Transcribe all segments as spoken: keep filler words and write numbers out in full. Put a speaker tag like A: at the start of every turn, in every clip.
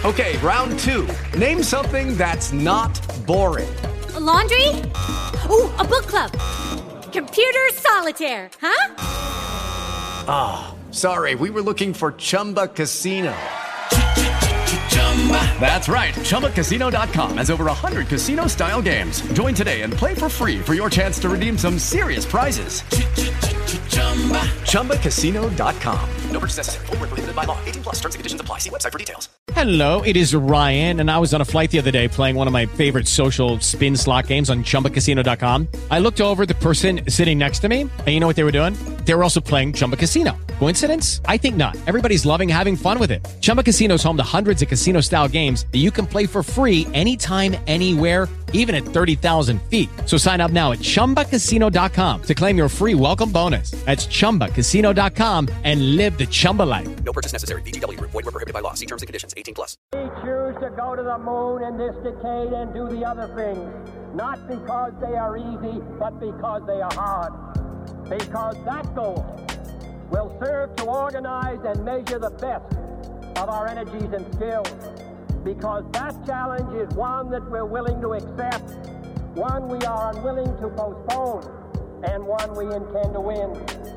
A: Okay, round two. Name something that's not boring.
B: A laundry? Ooh, a book club. Computer solitaire, huh?
A: Ah, oh, sorry, we were looking for Chumba Casino. That's right, Chumba Casino dot com has over one hundred casino-style games. Join today and play for free for your chance to redeem some serious prizes. Chumba Casino dot com. No purchase necessary. Void where prohibited by law. eighteen plus. Terms and conditions apply. See website for details.
C: Hello, it is Ryan, and I was on a flight the other day playing one of my favorite social spin slot games on Chumba Casino dot com. I looked over at the person sitting next to me, and you know what they were doing? They were also playing Chumba Casino. Coincidence? I think not. Everybody's loving having fun with it. Chumba Casino is home to hundreds of casino-style games that you can play for free anytime, anywhere, even at thirty thousand feet. So sign up now at Chumba Casino dot com to claim your free welcome bonus. That's Chumba Casino dot com and live the Chumba life.
A: No purchase necessary. V G W. Void where prohibited by law. See terms and conditions. eighteen plus.
D: We choose to go to the moon in this decade and do the other things, not because they are easy, but because they are hard. Because that goal will serve to organize and measure the best of our energies and skills. Because that challenge is one that we're willing to accept, one we are unwilling to postpone, and one we intend to win.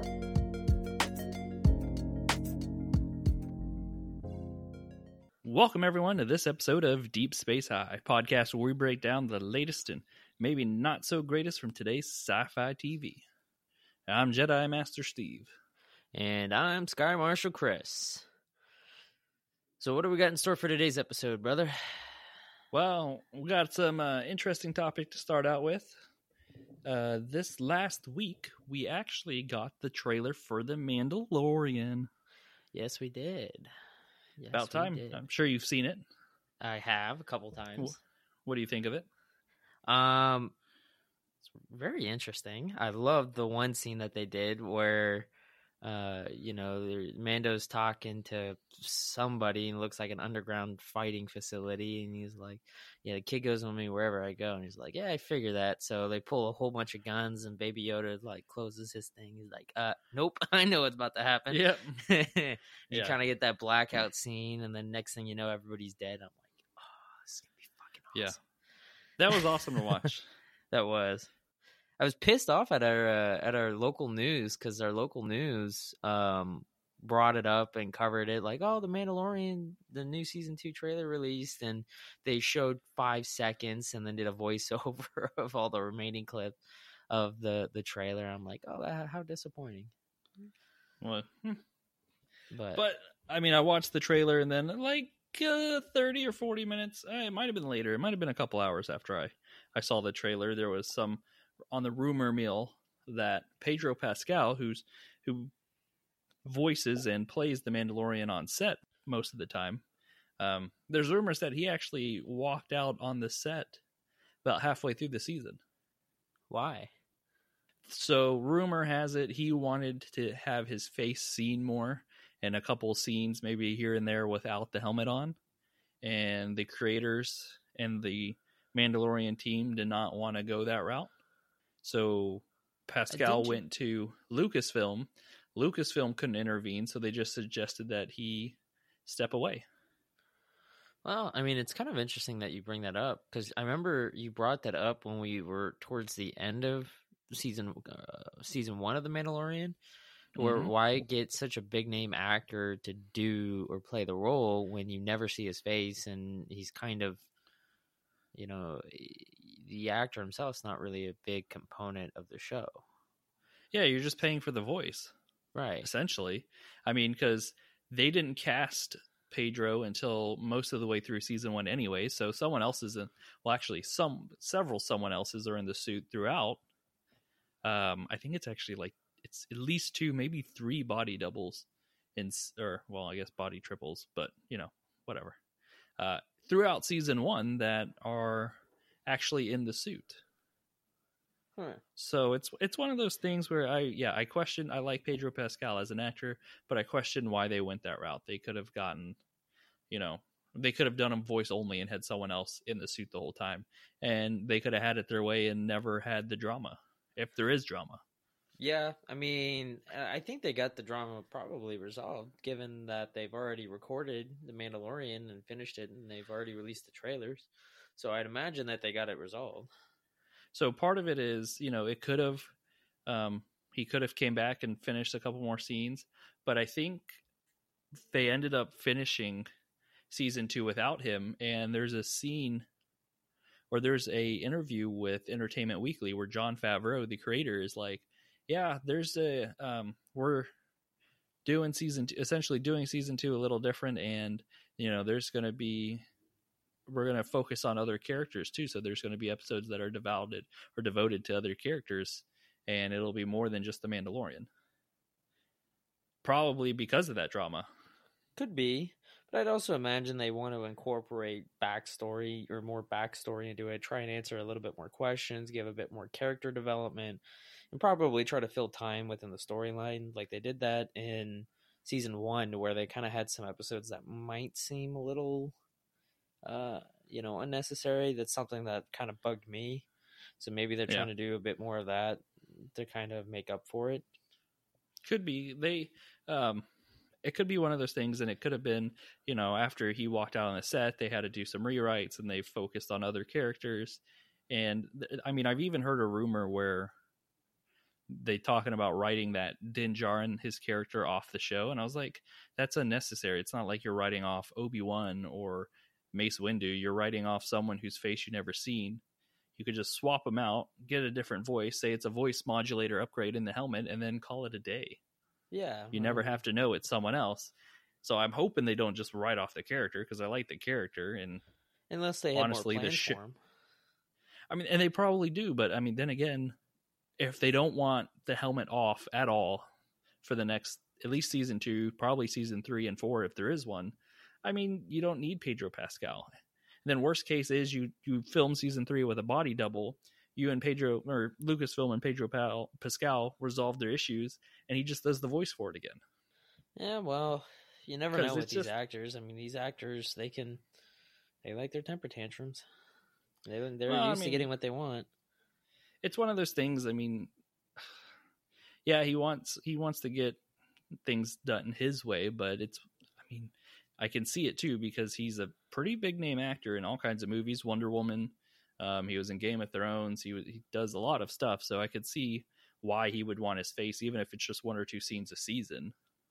E: Welcome, everyone, to this episode of Deep Space High, podcast where we break down the latest and maybe not so greatest from today's sci-fi T V. I'm Jedi Master Steve.
F: And I'm Sky Marshal Chris. So what do we got in store for today's episode, brother?
E: Well, we got some uh, interesting topic to start out with. Uh, this last week, we actually got the trailer for The Mandalorian.
F: Yes, we did. Yes,
E: About time.
F: Did.
E: I'm sure you've seen it.
F: I have a couple times.
E: What do you think of it?
F: Um, it's very interesting. I loved the one scene that they did where, uh, you know, Mando's talking to somebody and it looks like an underground fighting facility, and he's like, "Yeah, the kid goes with me wherever I go," and he's like, "Yeah, I figure that." So they pull a whole bunch of guns, and Baby Yoda like closes his thing. He's like, "Uh, nope, I know what's about to happen."
E: Yep.
F: you
E: yeah.
F: kind of get that blackout scene, and then next thing you know, everybody's dead. I'm like, "Oh, this is gonna be fucking awesome."
E: Yeah, that was awesome to watch.
F: That was. I was pissed off at our uh, at our local news because our local news um, brought it up and covered it like, "Oh, the Mandalorian, the new season two trailer released," and they showed five seconds and then did a voiceover of all the remaining clip of the the trailer. I'm like, "Oh, how disappointing!"
E: Well, hmm.
F: but
E: but I mean, I watched the trailer and then like uh, thirty or forty minutes. Uh, it might have been later. It might have been a couple hours after I I saw the trailer. There was some on the rumor mill that Pedro Pascal, who's who voices and plays the Mandalorian on set most of the time, um, there's rumors that he actually walked out on the set about halfway through the season.
F: Why?
E: So rumor has it he wanted to have his face seen more in a couple scenes, maybe here and there without the helmet on, and the creators and the Mandalorian team did not want to go that route. So Pascal
F: you...
E: went to Lucasfilm. Lucasfilm couldn't intervene, so they just suggested that he step away.
F: Well, I mean, it's kind of interesting that you bring that up because I remember you brought that up when we were towards the end of season uh, season one of The Mandalorian, where
E: Mm-hmm.
F: why get such a big name actor to do or play the role when you never see his face and he's kind of, you know, the actor himself is not really a big component of the show.
E: Yeah, you're just paying for the voice.
F: Right.
E: Essentially. I mean, because they didn't cast Pedro until most of the way through season one anyway, so someone else is in, well, actually, some several someone else's are in the suit throughout. Um, I think it's actually like, it's at least two, maybe three body doubles, in, or, well, I guess body triples, but, you know, whatever. Uh, throughout season one that are actually in the suit.
F: Huh.
E: So it's it's one of those things where I yeah I question I like Pedro Pascal as an actor, but I question why they went that route. They could have gotten, you know, they could have done him voice only and had someone else in the suit the whole time, and they could have had it their way and never had the drama, if there is drama.
F: Yeah, I mean, I think they got the drama probably resolved, given that they've already recorded The Mandalorian and finished it, and they've already released the trailers. So I'd imagine that they got it resolved.
E: So part of it is, you know, it could have, um, he could have came back and finished a couple more scenes, but I think they ended up finishing season two without him. And there's a scene, or there's a interview with Entertainment Weekly where Jon Favreau, the creator, is like, yeah, there's a, um, we're doing season two, essentially doing season two a little different. And, you know, there's going to be, we're going to focus on other characters too. So there's going to be episodes that are devoted or devoted to other characters, and it'll be more than just the Mandalorian. Probably because of that drama.
F: Could be, but I'd also imagine they want to incorporate backstory or more backstory into it, try and answer a little bit more questions, give a bit more character development, and probably try to fill time within the storyline. Like they did that in season one, where they kind of had some episodes that might seem a little, uh, you know, unnecessary. That's something that kind of bugged me. So maybe they're trying yeah. to do a bit more of that to kind of make up for it.
E: Could be. They, um, it could be one of those things, and it could have been, you know, after he walked out on the set, they had to do some rewrites, and they focused on other characters. And I mean, I've even heard a rumor where they talking about writing that Din Djarin, his character, off the show, and I was like, that's unnecessary. It's not like you're writing off Obi-Wan or Mace Windu. You're writing off someone whose face you've never seen. You could just swap them out, get a different voice, say it's a voice modulator upgrade in the helmet, and then call it a day.
F: Yeah.
E: You never have to know it's someone else. So I'm hoping they don't just write off the character, because I like the character. And
F: unless they had honestly, more plans
E: the sh-
F: for him.
E: I mean, and they probably do, but I mean, then again, if they don't want the helmet off at all for the next, at least season two, probably season three and four, if there is one, I mean, you don't need Pedro Pascal. Then worst case is you you film season three with a body double. You and Pedro, or Lucasfilm and Pedro Pal, Pascal resolve their issues, and he just does the voice for it again.
F: Yeah, well, you never know with these
E: just,
F: actors. I mean, these actors, they can, they like their temper tantrums. They, they're
E: well,
F: used
E: I mean,
F: to getting what they want.
E: It's one of those things. I mean, yeah, he wants he wants to get things done his way, but it's, I mean, I can see it too, because he's a pretty big name actor in all kinds of movies. Wonder Woman. Um, he was in Game of Thrones. He he does a lot of stuff, so I could see why he would want his face, even if it's just one or two scenes a season.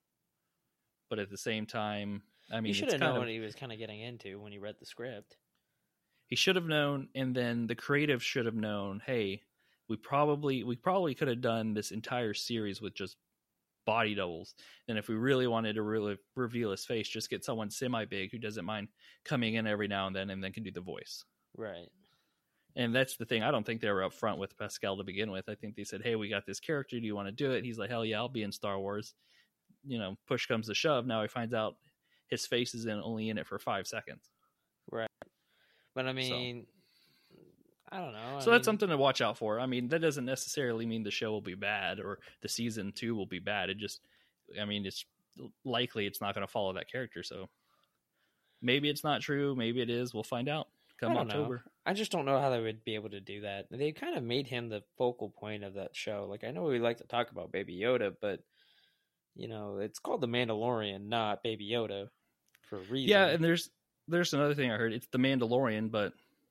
E: But at the same time, I mean,
F: he should have known
E: of,
F: what he was kind of getting into when he read the script.
E: He should have known, and then the creative should have known. Hey, we probably we probably could have done this entire series with just body doubles. And if we really wanted to really reveal his face, just get someone semi big who doesn't mind coming in every now and then, and then can do the voice.
F: Right.
E: And that's the thing. I don't think they were up front with Pascal to begin with. I think they said, hey, we got this character. Do you want to do it? He's like, hell yeah, I'll be in Star Wars. You know, push comes to shove. Now he finds out his face is in only in it for five seconds.
F: Right. But I mean, so, I don't know. I
E: so
F: mean,
E: that's something to watch out for. I mean, that doesn't necessarily mean the show will be bad or the season two will be bad. It just, I mean, it's likely it's not going to follow that character. So maybe it's not true. Maybe it is. We'll find out come October.
F: Know. I just don't know how they would be able to do that. They kind of made him the focal point of that show. Like, I know we like to talk about Baby Yoda, but, you know, it's called The Mandalorian, not Baby Yoda, for a reason.
E: Yeah, and there's there's another thing I heard. It's The Mandalorian, but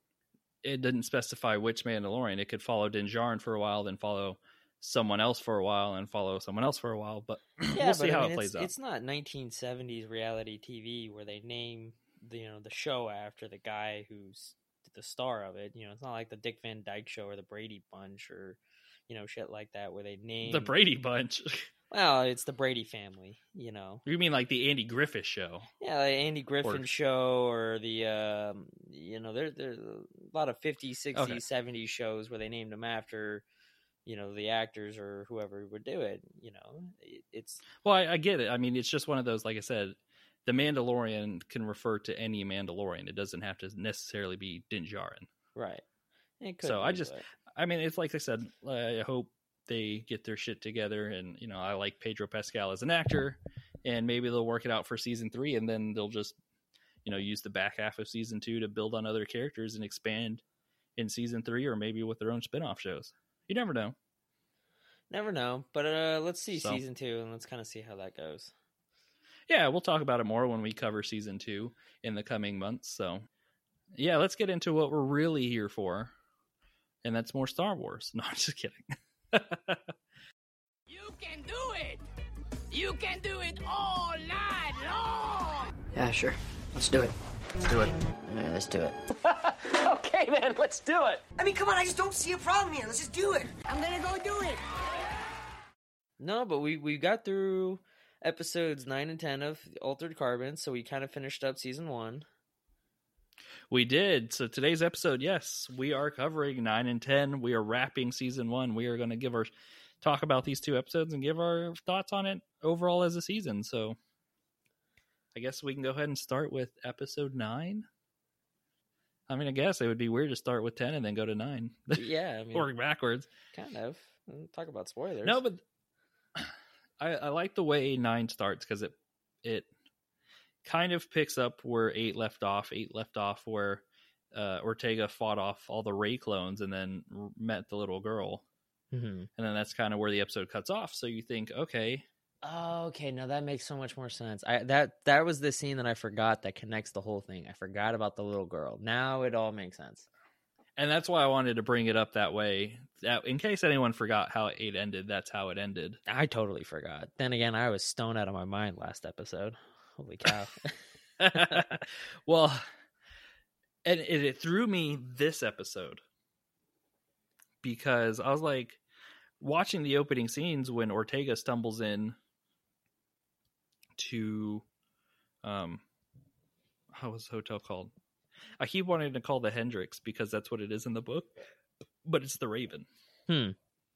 E: it didn't specify which Mandalorian. It could follow Din Djarin for a while, then follow someone else for a while, and follow someone else for a while. But
F: yeah,
E: we'll see
F: but,
E: how
F: I mean,
E: it plays
F: it's,
E: out.
F: It's not nineteen seventies reality T V where they name the, you know, the show after the guy who's the star of it. You know, it's not like the Dick Van Dyke Show or the Brady Bunch or, you know, shit like that where they name
E: the Brady Bunch.
F: Well, it's the Brady family, you know.
E: You mean like the Andy Griffith Show?
F: Yeah, the Andy Griffin
E: or...
F: Show, or the, um, you know, there, there's a lot of fifties, sixties, okay. seventies shows where they named them after, you know, the actors or whoever would do it. You know, it, it's...
E: Well, I, I get it. I mean, it's just one of those, like I said, the Mandalorian can refer to any Mandalorian. It doesn't have to necessarily be Din Djarin.
F: Right. It could
E: so
F: be,
E: I just,
F: but...
E: I mean, it's like I said, I hope they get their shit together, and you know, I like Pedro Pascal as an actor, and maybe they'll work it out for season three, and then they'll just, you know, use the back half of season two to build on other characters and expand in season three, or maybe with their own spin-off shows. You never know.
F: Never know. But uh, let's see
E: So.
F: season two, and let's kind of see how that goes.
E: Yeah, we'll talk about it more when we cover season two in the coming months. So, yeah, let's get into what we're really here for, and that's more Star Wars. No, I'm just kidding.
G: You can do it! You can do it all night long!
H: Yeah, sure. Let's do it.
I: Let's do it.
H: Yeah, let's do it.
I: Okay, then, let's do it.
J: I mean, come on, I just don't see a problem here. Let's just do it.
G: I'm gonna go do it!
F: No, but we, we got through episodes nine and ten of Altered Carbon, so we kind of finished up season one.
E: We did. So today's episode, yes, we are covering nine and ten. We are wrapping season one. We are going to give our talk about these two episodes and give our thoughts on it overall as a season. So I guess we can go ahead and start with episode nine. I mean, I guess it would be weird to start with ten and then go to nine.
F: Yeah, I mean,
E: work backwards.
F: Kind of. Talk about spoilers.
E: No, but I, I like the way nine starts because it it kind of picks up where eight left off. Eight left off where uh, Ortega fought off all the Rey clones and then met the little girl.
F: Mm-hmm.
E: And then that's kind of where the episode cuts off. So you think, okay.
F: Oh, okay. Now that makes so much more sense. I that that was the scene that I forgot that connects the whole thing. I forgot about the little girl. Now it all makes sense.
E: And that's why I wanted to bring it up that way. That, in case anyone forgot how eight ended, that's how it ended.
F: I totally forgot. Then again, I was stoned out of my mind last episode. Holy cow.
E: Well, and it, it threw me this episode because I was like watching the opening scenes when Ortega stumbles in to, um, how was the hotel called? I keep wanting to call the Hendrix because that's what it is in the book, but it's the Raven.
F: Hmm.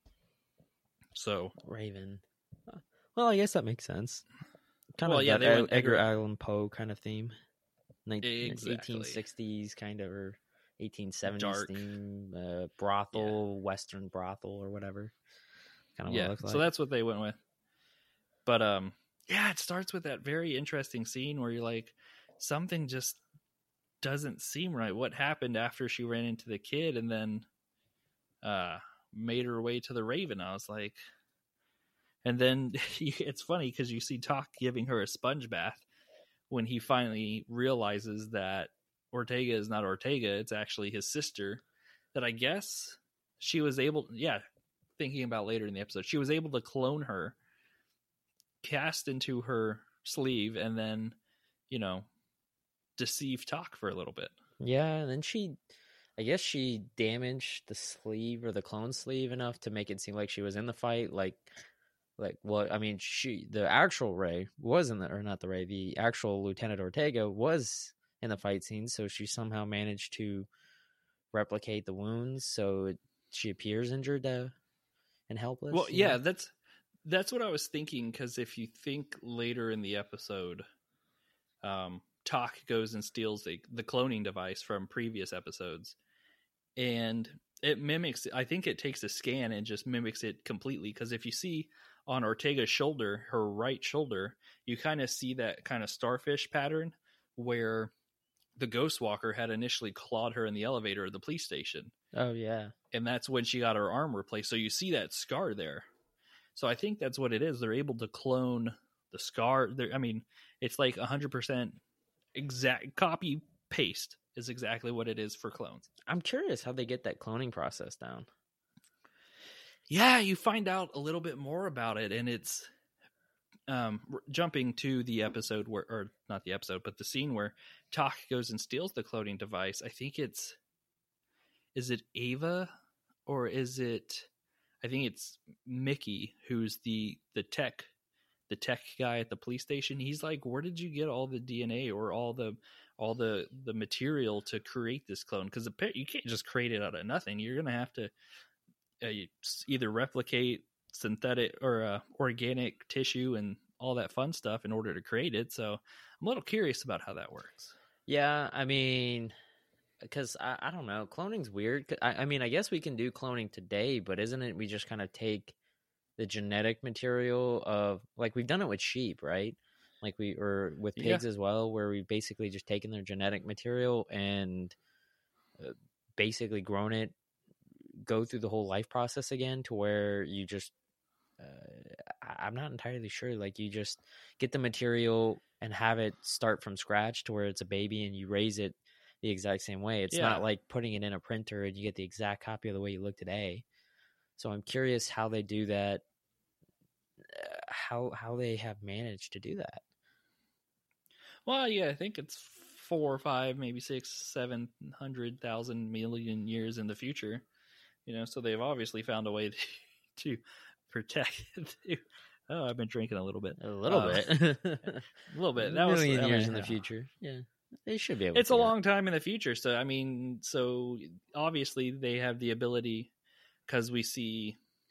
E: So
F: Raven. Well, I guess that makes sense. Kind
E: well,
F: of
E: yeah,
F: that
E: they
F: Edgar,
E: went
F: Edgar
E: Edgar-
F: Allan Poe kind of theme. Nin-
E: Exactly.
F: eighteen sixties kind of, or eighteen seventies
E: Dark.
F: theme, uh, brothel, Western brothel or whatever. Kind of
E: yeah,
F: what it looks like.
E: so that's what they went with. But um, yeah, it starts with that very interesting scene where you're like, something just doesn't seem right. What happened after she ran into the kid and then uh made her way to the Raven? I was like, and then it's funny because you see Talk giving her a sponge bath when he finally realizes that Ortega is not Ortega, it's actually his sister, that I guess she was able, yeah, thinking about later in the episode, she was able to clone her, cast into her sleeve, and then, you know, deceive Talk for a little bit.
F: Yeah, and then she, I guess she damaged the sleeve or the clone sleeve enough to make it seem like she was in the fight. Like, like well, I mean, she, the actual Rey was in the, or not the Rey, the actual Lieutenant Ortega was in the fight scene, so she somehow managed to replicate the wounds, so it, she appears injured uh, and helpless.
E: Well,
F: you know?
E: yeah, that's that's what I was thinking, because if you think later in the episode, um, Talk goes and steals the, the cloning device from previous episodes, and it mimics, I think it takes a scan and just mimics it completely, because if you see on Ortega's shoulder, her right shoulder, you kind of see that kind of starfish pattern where the Ghost Walker had initially clawed her in the elevator of the police station.
F: Oh, yeah.
E: And that's when she got her arm replaced. So you see that scar there. So I think that's what it is. They're able to clone the scar. They're, I mean, it's like one hundred percent exact copy paste is exactly what it is for clones.
F: I'm curious how they get that cloning process down.
E: Yeah, you find out a little bit more about it, and it's um, jumping to the episode where, or not the episode, but the scene where Talk goes and steals the cloning device. I think it's, is it Ava or is it, I think it's Mickey, who's the, the tech, the tech guy at the police station. He's like, where did you get all the D N A or all the, all the, the material to create this clone? Because you can't just create it out of nothing. You're going to have to uh, either replicate synthetic or uh, organic tissue and all that fun stuff in order to create it. So I'm a little curious about how that works.
F: Yeah, I mean, because I, I don't know, cloning's weird. I, I mean, I guess we can do cloning today, but isn't it we just kind of take the genetic material of, like, we've done it with sheep, right? Like we, or with pigs yeah. as well, where we've basically just taken their genetic material and uh, basically grown it, go through the whole life process again to where you just uh, I'm not entirely sure. Like, you just get the material and have it start from scratch to where it's a baby and you raise it the exact same way. It's
E: Yeah.
F: not like putting it in a printer and you get the exact copy of the way you look today. So I'm curious how they do that, uh, how how they have managed to do that.
E: Well, yeah, I think it's four or five, maybe six, seven hundred thousand million years in the future. You know, so they've obviously found a way to, to protect it. Oh, I've been drinking a little bit.
F: A little
E: Uh,
F: bit.
E: a little bit.
F: A
E: That was
F: million
E: I
F: years
E: mean,
F: in the
E: yeah.
F: future. Yeah. They should be able
E: It's
F: to
E: a
F: do that.
E: long time in the future. So, I mean, so obviously they have the ability, because we see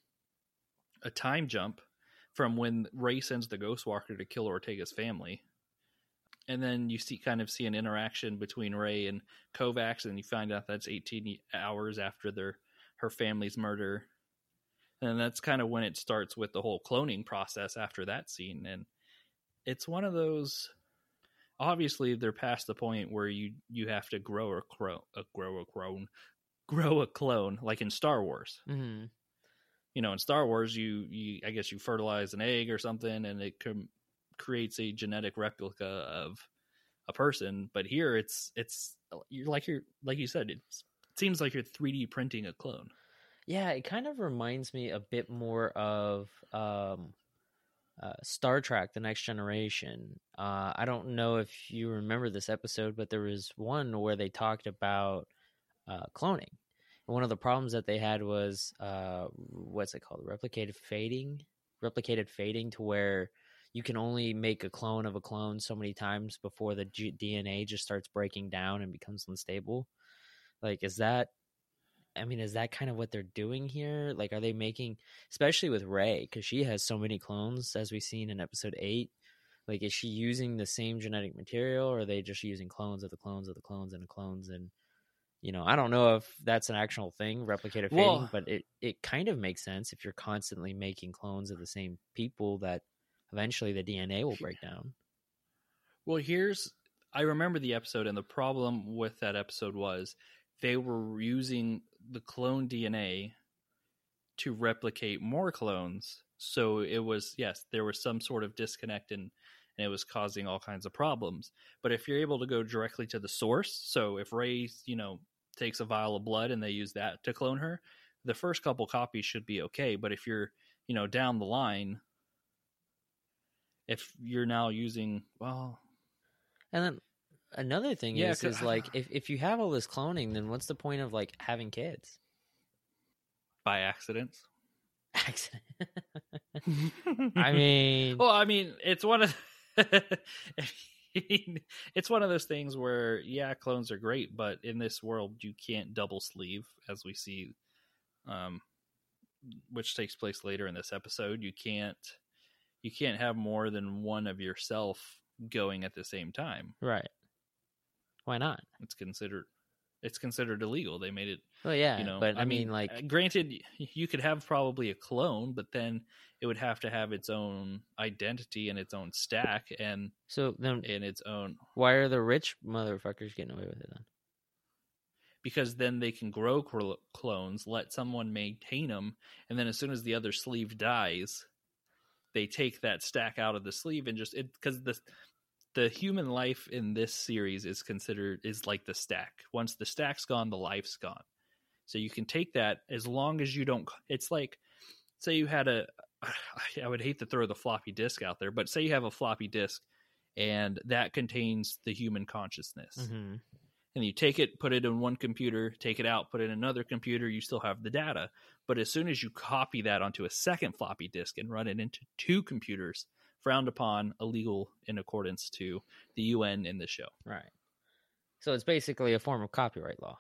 E: a time jump from when Ray sends the Ghost Walker to kill Ortega's family. And then you see kind of see an interaction between Ray and Kovacs, and you find out that's eighteen hours after their her family's murder. And that's kind of when it starts with the whole cloning process after that scene. And it's one of those, obviously they're past the point where you, you have to grow a clone, a grow a clone, grow a clone, like in Star Wars.
F: Mm-hmm.
E: You know, in Star Wars, you, you, I guess you fertilize an egg or something and it com- creates a genetic replica of a person. But here it's, it's you're like, you're, like you said, it's, it seems like you're three D printing a clone.
F: Yeah, it kind of reminds me a bit more of um, uh, Star Trek: The Next Generation. Uh, I don't know if you remember this episode, but there was one where they talked about uh, cloning. And one of the problems that they had was, uh, what's it called? Replicated fading? Replicated fading, to where you can only make a clone of a clone so many times before the G- D N A just starts breaking down and becomes unstable. Like, is that... I mean, is that kind of what they're doing here? Like, are they making, especially with Rey, because she has so many clones, as we've seen in episode eight, like, is she using the same genetic material, or are they just using clones of the clones of the clones and the clones? And, you know, I don't know if that's an actual thing, replicated fading,
E: Well-
F: but it, it kind of makes sense if you're constantly making clones of the same people, that eventually the D N A will break down.
E: Well, here's, I remember the episode, and the problem with that episode was they were using the clone D N A to replicate more clones. So it was, yes, there was some sort of disconnect, and, and it was causing all kinds of problems. But if you're able to go directly to the source, so if Rey, you know, takes a vial of blood and they use that to clone her, the first couple copies should be okay. But if you're, you know, down the line, if you're now using, well...
F: And then another thing
E: Yeah,
F: is,
E: 'cause-
F: is like, if, if you have all this cloning, then what's the point of, like, having kids?
E: By accidents.
F: Accident. I mean...
E: Well, I mean, it's one of... I mean, it's one of those things where, yeah, clones are great, but in this world, you can't double sleeve, as we see, um, which takes place later in this episode. You can't, you can't have more than one of yourself going at the same time.
F: Right. Why not?
E: It's considered, it's considered illegal. They made it.
F: Well, yeah,
E: you know,
F: but I mean, like-
E: uh, granted, you could have probably a clone, but then it would have to have its own identity and its own stack, and
F: So then,
E: in its own,
F: why are the rich motherfuckers getting away with it then?
E: because then they can grow cl- clones, let someone maintain them, and then as soon as the other sleeve dies, they take that stack out of the sleeve and just it because the the human life in this series is considered is like the stack. Once the stack's gone, the life's gone. So you can take that as long as you don't. It's like, say you had a. I would hate to throw the floppy disk out there, but say you have a floppy disk, and that contains the human consciousness.
F: Mm-hmm.
E: And you take it, put it in one computer, take it out, put it in another computer, you still have the data. But as soon as you copy that onto a second floppy disk and run it into two computers, frowned upon, illegal in accordance to the U N in this show.
F: Right. So it's basically a form of copyright law.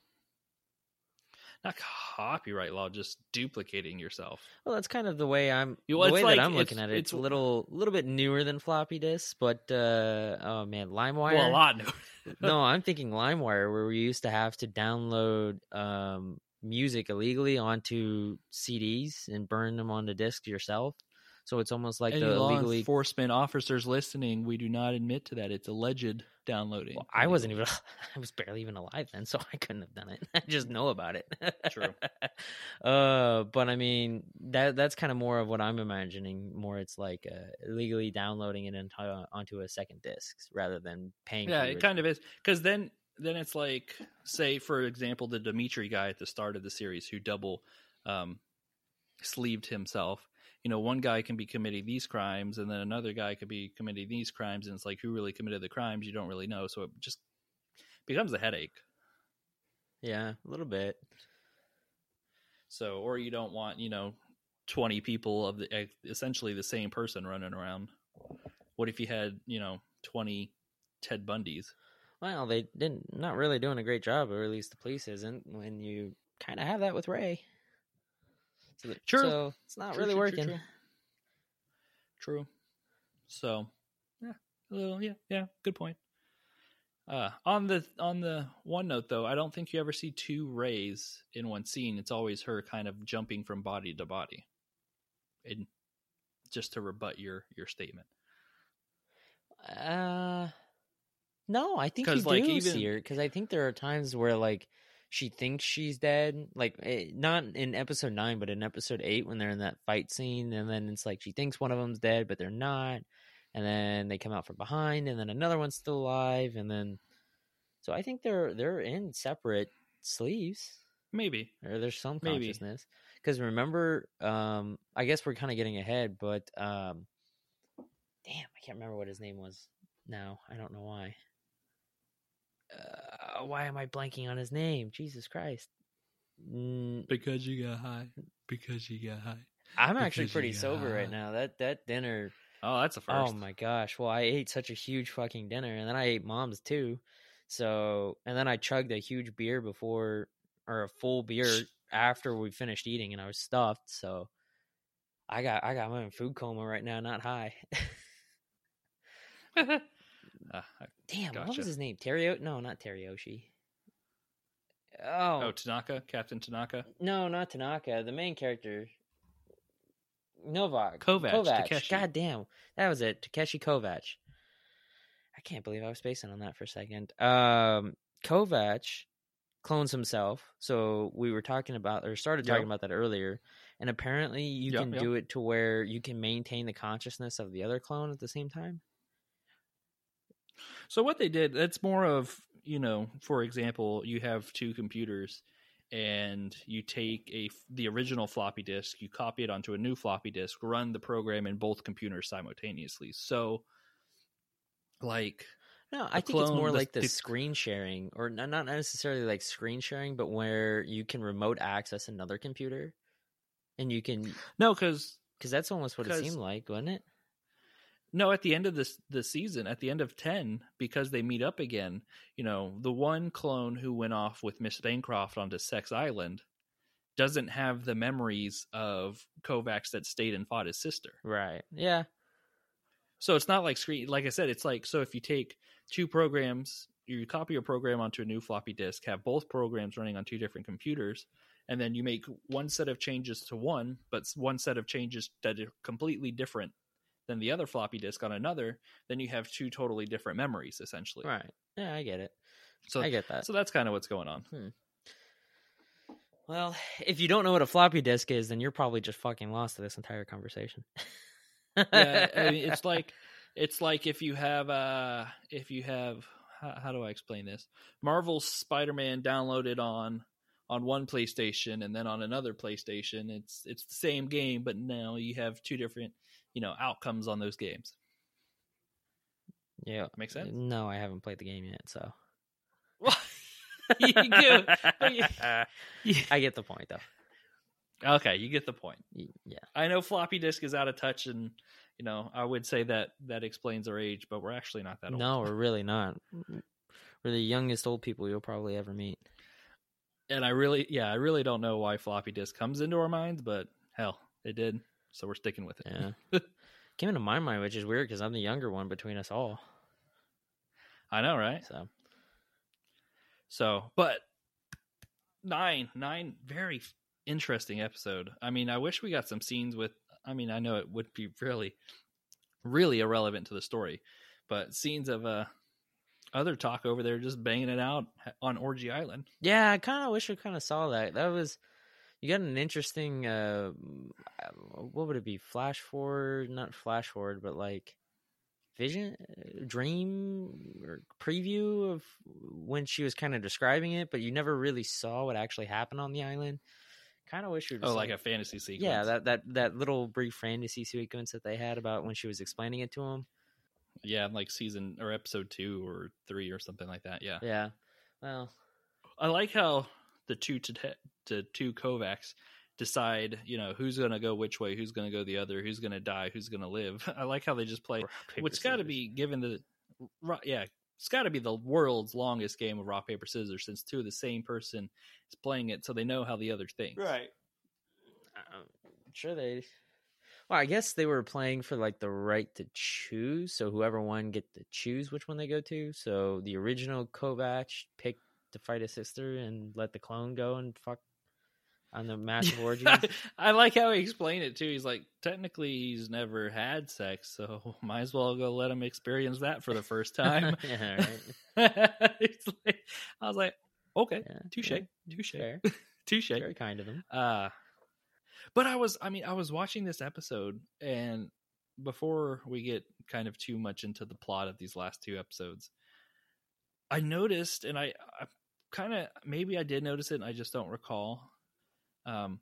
E: Not copyright law, just duplicating yourself.
F: Well, that's kind of the way I'm.
E: Well,
F: the way
E: it's like-
F: that I'm looking
E: it's-
F: at it, it's,
E: it's-
F: a little, little bit newer than floppy disks, but uh, oh man, LimeWire.
E: Well, a lot new.
F: No, I'm thinking LimeWire, where we used to have to download um, music illegally onto C Ds and burn them onto discs yourself. So it's almost like
E: Any
F: the
E: law
F: illegally.
E: enforcement officers listening, we do not admit to that. It's alleged downloading.
F: Well, I wasn't even. I was barely even alive then, so I couldn't have done it. I just know about it.
E: True.
F: uh, but I mean that that's kind of more of what I'm imagining. More, it's like uh, illegally downloading it into, uh, onto a second disc rather than paying.
E: Yeah,
F: for the
E: it kind of is, because then then it's like, say for example, the Dimitri guy at the start of the series who double um, sleeved himself. You know, one guy can be committing these crimes, and then another guy could be committing these crimes, and it's like, who really committed the crimes? You don't really know, so it just becomes a headache.
F: Yeah, a little bit.
E: So, or you don't want, you know, twenty people of the essentially the same person running around. What if you had, you know, twenty Ted Bundys?
F: Well, they didn't not really doing a great job, or at least the police isn't. When you kind of have that with Ray. So,
E: True.
F: So it's not
E: True,
F: really
E: true,
F: working.
E: True, true. True. So, yeah, a little, yeah, yeah, good point. Uh, on the on the one note though, I don't think you ever see two Rays in one scene. It's always her kind of jumping from body to body. And just to rebut your your statement.
F: Uh, no, I think you
E: 'Cause,
F: do
E: like,
F: see
E: even-
F: her, because I think there are times where like she thinks she's dead, like eh, not in episode nine, but in episode eight when they're in that fight scene, and then it's like she thinks one of them's dead, but they're not, and then they come out from behind, and then another one's still alive, and then so I think they're they're in separate sleeves,
E: Maybe.
F: or there's some
E: Maybe.
F: consciousness. Because remember, um, I guess we're kind of getting ahead, but um, damn, I can't remember what his name was now. I don't know why. Uh, why am I blanking on his name? Jesus Christ. Mm,
E: Because you got high. Because you got high.
F: I'm actually
E: Because
F: pretty
E: you got
F: sober right
E: high.
F: now. That that dinner.
E: Oh, that's a first.
F: Oh my gosh. Well, I ate such a huge fucking dinner, and then I ate Mom's too. So, and then I chugged a huge beer before, or a full beer after we finished eating, and I was stuffed. So, I got I got my own food coma right now, not high.
E: Uh,
F: Damn, what
E: gotcha.
F: was his name? Terry? No, not Terioshi. Oh,
E: Oh, Tanaka, Captain Tanaka.
F: no, not Tanaka. The main character, Novak
E: Kovacs,
F: Kovacs.
E: Takeshi.
F: God damn, that was it. Takeshi Kovacs. I can't believe I was spacing on that for a second. Um, Kovacs clones himself. So we were talking about, or started talking
E: Yep.
F: about that earlier. And apparently, you
E: Yep,
F: can
E: yep.
F: do it to where you can maintain the consciousness of the other clone at the same time.
E: So what they did, that's more of, you know, for example, you have two computers and you take a the original floppy disk, you copy it onto a new floppy disk, run the program in both computers simultaneously. So like
F: No, I
E: the
F: think it's
E: clone-
F: more
E: the-
F: like the
E: the-
F: screen sharing, or n- not necessarily like screen sharing, but where you can remote access another computer, and you can,
E: No, cuz
F: because that's almost what it
E: 'Cause-
F: seemed like, wasn't it?
E: no, at the end of this the season, at the end of ten, because they meet up again, you know, the one clone who went off with Miss Bancroft onto Sex Island doesn't have the memories of Kovacs that stayed and fought his sister.
F: Right. Yeah.
E: So it's not like screen. Like I said, it's like, so if you take two programs, you copy a program onto a new floppy disk, have both programs running on two different computers, and then you make one set of changes to one, but one set of changes that are completely different than the other floppy disk on another, then you have two totally different memories, essentially.
F: Right. Yeah, I get it.
E: So
F: I get that.
E: So that's kind of what's going on.
F: Hmm. Well, if you don't know what a floppy disk is, then you're probably just fucking lost to this entire conversation.
E: Yeah, I mean, it's like it's like if you have uh if you have how, how do I explain this? Marvel's Spider-Man downloaded on on one PlayStation and then on another PlayStation. It's it's the same game, but now you have two different, you know, outcomes on those games.
F: Yeah.
E: Make sense?
F: No, I haven't played the game yet, so
E: You do.
F: I get the point, though.
E: Okay, you get the point.
F: Y- Yeah.
E: I know floppy disk is out of touch, and you know I would say that that explains our age, but we're actually not that old.
F: No, we're really not. We're the youngest old people you'll probably ever meet.
E: And I really, yeah, I really don't know why floppy disk comes into our minds, but hell, it did. So we're sticking with it.
F: Yeah. Came into my mind, which is weird because I'm the younger one between us all.
E: I know, right?
F: So
E: So, but nine, nine, very interesting episode. I mean, I wish we got some scenes with I mean, I know it would be really, really irrelevant to the story, but scenes of uh, other talk over there just banging it out on Orgy Island.
F: Yeah, I kind of wish I kind of saw that. That was, you got an interesting, uh, what would it be? Flash forward, not flash forward, but like vision, dream, or preview of when she was kind of describing it, but you never really saw what actually happened on the island. Kind of wish you
E: Oh, like a fantasy sequence.
F: Yeah, that, that, that little brief fantasy sequence that they had about when she was explaining it to him.
E: Yeah, like season or episode two or three or something like that. Yeah.
F: Yeah. Well,
E: I like how the two to, te- to two Kovacs decide, you know, who's going to go which way, who's going to go the other, who's going to die, who's going to live. I like how they just play. It's got to be given the, yeah, it's got to be the world's longest game of rock, paper, scissors, since two of the same person is playing it, so they know how the other thinks.
F: Right. I'm sure they. Well, I guess they were playing for like the right to choose, so whoever won get to choose which one they go to. So the original Kovac picked to fight his sister and let the clone go and fuck on the massive orgy.
E: I like how he explained it too. He's like, technically he's never had sex, so might as well go let him experience that for the first time.
F: Yeah, right.
E: It's like, I was like, okay,
F: Yeah,
E: touche,
F: yeah.
E: touche,
F: Fair.
E: touche.
F: Very kind of him.
E: Uh, but I was, I mean, I was watching this episode, and before we get kind of too much into the plot of these last two episodes, I noticed, and I, I kind of, maybe I did notice it, and I just don't recall. Um,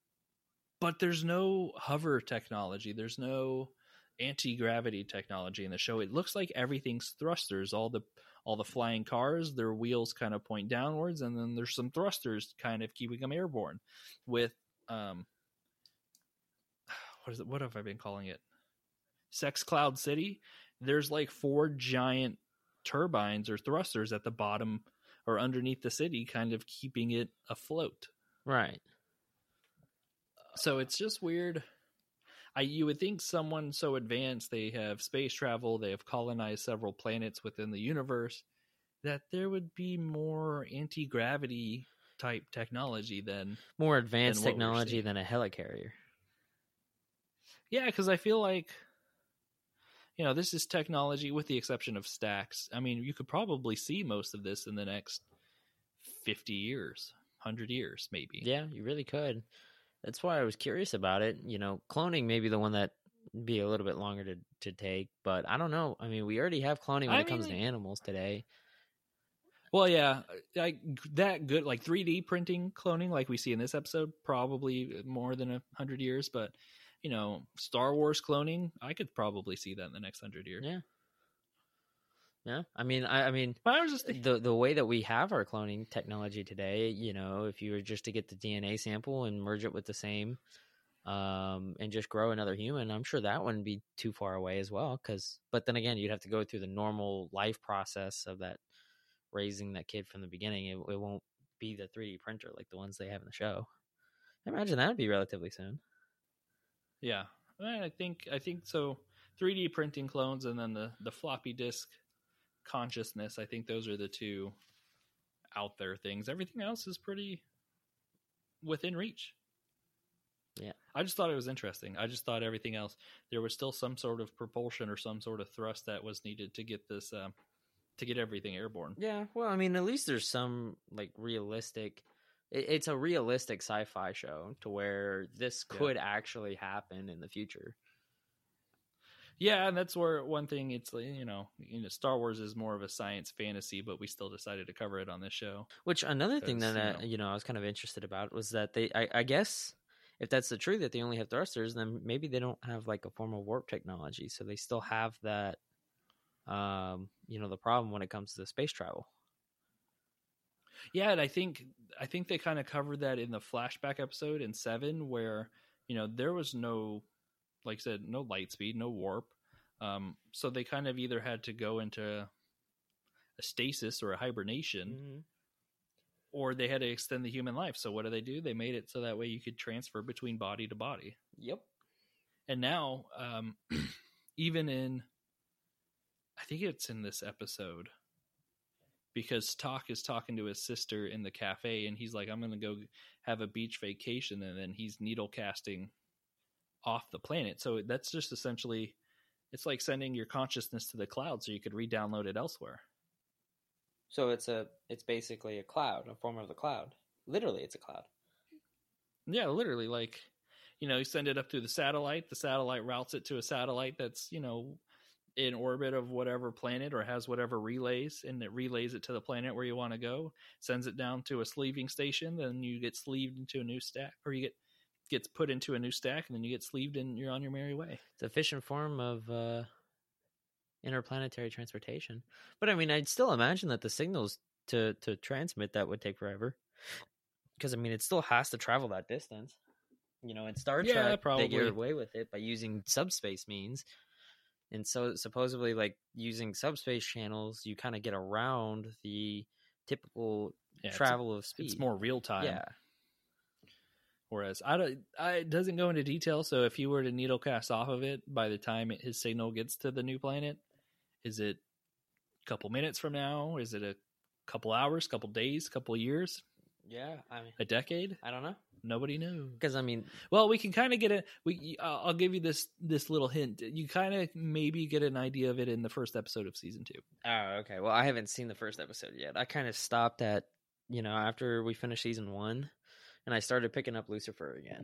E: but there's no hover technology. There's no anti-gravity technology in the show. It looks like everything's thrusters. All the all the flying cars, their wheels kind of point downwards, and then there's some thrusters kind of keeping them airborne. With um, what is it? What have I been calling it? Sex Cloud City. There's like four giant turbines or thrusters at the bottom or underneath the city, kind of keeping it afloat.
F: Right.
E: So it's just weird. I you would think someone so advanced, they have space travel, they have colonized several planets within the universe, that there would be more anti-gravity type technology than
F: More advanced
E: than what we're
F: technology
E: seeing.
F: than a helicarrier.
E: Yeah, because I feel like, you know, this is technology with the exception of stacks. I mean, you could probably see most of this in the next fifty years, one hundred years, maybe.
F: Yeah, you really could. That's why I was curious about it. You know, cloning may be the one that be a little bit longer to, to take, but I don't know. I mean, we already have cloning when
E: I
F: it comes
E: mean-
F: to animals today.
E: Well, yeah, like that good, like three D printing cloning, like we see in this episode, probably more than a hundred years. But you know, Star Wars cloning, I could probably see that in the next hundred years.
F: Yeah. Yeah. I mean, I, I mean,
E: But I was just thinking,
F: the the way that we have our cloning technology today, you know, if you were just to get the D N A sample and merge it with the same, um, and just grow another human, I'm sure that wouldn't be too far away as well. Because, but then again, you'd have to go through the normal life process of that raising that kid from the beginning. It, it won't be the three D printer like the ones they have in the show. I imagine that would be relatively soon.
E: yeah, I think I think so. three D printing clones, and then the the floppy disk consciousness. I think those are the two out there things. Everything else is pretty within reach.
F: Yeah.
E: I just thought it was interesting. I just thought everything else, there was still some sort of propulsion or some sort of thrust that was needed to get this, um, to get everything airborne.
F: Yeah, well, I mean, at least there's some like realistic. It, it's a realistic sci-fi show to where this could
E: Yeah.
F: actually happen in the future.
E: Yeah, and that's where one thing it's like, you know, you know, Star Wars is more of a science fantasy, but we still decided to cover it on this show.
F: Which another thing that
E: Because, you
F: uh,
E: know-
F: you know I was kind of interested about was that they, I, I guess, if that's the truth that they only have thrusters, then maybe they don't have like a form of warp technology, so they still have that, um, you know, the problem when it comes to space travel.
E: Yeah, and I think I think they kind of covered that in the flashback episode in seven, where you know there was no, like I said, no light speed, no warp. Um, so they kind of either had to go into a stasis or a hibernation,
F: Mm-hmm.
E: or they had to extend the human life. So what do they do? They made it so that way you could transfer between body to body.
F: Yep.
E: And now, um, even in, I think it's in this episode, because Talk is talking to his sister in the cafe, and he's like, I'm going to go have a beach vacation, and then he's needle casting off the planet. So that's just essentially, it's like sending your consciousness to the cloud so you could re-download it elsewhere.
F: So it's a it's basically a cloud, a form of the cloud. Literally, it's a cloud.
E: Yeah, literally, like, you know, you send it up through the satellite. The satellite routes it to a satellite that's, you know, in orbit of whatever planet or has whatever relays, and it relays it to the planet where you want to go, sends it down to a sleeving station, then you get sleeved into a new stack, or you get gets put into a new stack, and then you get sleeved and you're on your merry way.
F: It's an efficient form of uh, interplanetary transportation. But I mean, I'd still imagine that the signals to, to transmit that would take forever. Because, I mean, it still has to travel that distance. You know, in Star
E: Yeah,
F: Trek,
E: probably.
F: they get away with it by using subspace means. And so, supposedly, like, using subspace channels, you kind of get around the typical
E: Yeah,
F: travel
E: it's,
F: of speed.
E: It's more real time.
F: Yeah.
E: Whereas I don't, I, it doesn't go into detail. So if you were to needle cast off of it, by the time it, his signal gets to the new planet, is it a couple minutes from now? Is it a couple hours, couple days, couple years?
F: Yeah, I mean,
E: a decade?
F: I don't know.
E: Nobody knows.
F: Because I mean,
E: well, we can kind of get a. We, uh, I'll give you this this little hint. You kind of maybe get an idea of it in the first episode of season two.
F: Oh, okay. Well, I haven't seen the first episode yet. I kind of stopped at, you know, after we finished season one. And I started picking up Lucifer again.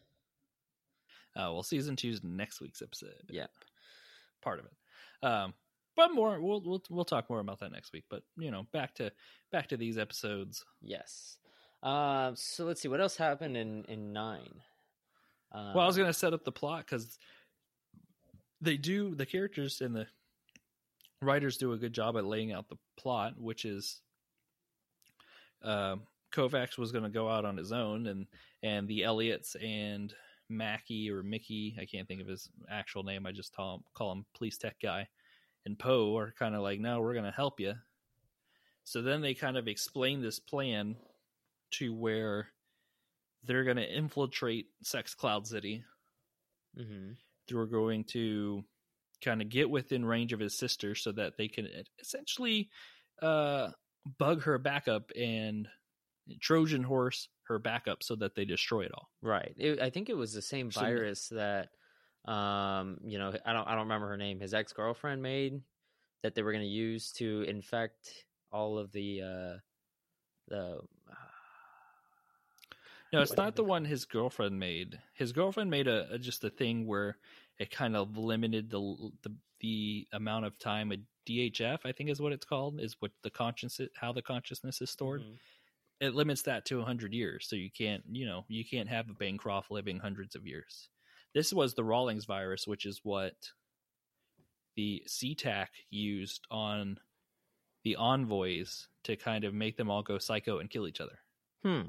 E: Uh, well, season two is next week's episode.
F: Yeah,
E: part of it. Um, but more, we'll we'll we'll talk more about that next week. But you know, back to back to these episodes.
F: Yes. Uh, so let's see what else happened in in nine. Uh,
E: well, I was going to set up the plot because they do the characters and the writers do a good job at laying out the plot, which is. Um, Kovacs was going to go out on his own, and and the Elliots and Mackie or Mickey, I can't think of his actual name, I just call him, call him Police Tech Guy, and Poe are kind of like, no, we're going to help you. So then they kind of explain this plan to where they're going to infiltrate Sex Cloud City.
F: Mm-hmm.
E: They're going to kind of get within range of his sister so that they can essentially uh, bug her backup and Trojan horse her backup so that they destroy it all.
F: Right. It, I think it was the same
E: So-
F: virus that, um, you know, I don't, I don't remember her name. His ex-girlfriend made that they were going to use to infect all of the, uh, the.
E: No, it's not the one his girlfriend made. His girlfriend made a, a just a thing where it kind of limited the the the amount of time a D H F, I think is what it's called, is what the conscious how the consciousness is stored.
F: Mhm.
E: It limits that to one hundred years, so you can't, you know, you can't have a Bancroft living hundreds of years. This was the Rawlings virus, which is what the SeaTac used on the envoys to kind of make them all go psycho and kill each other.
F: Hmm.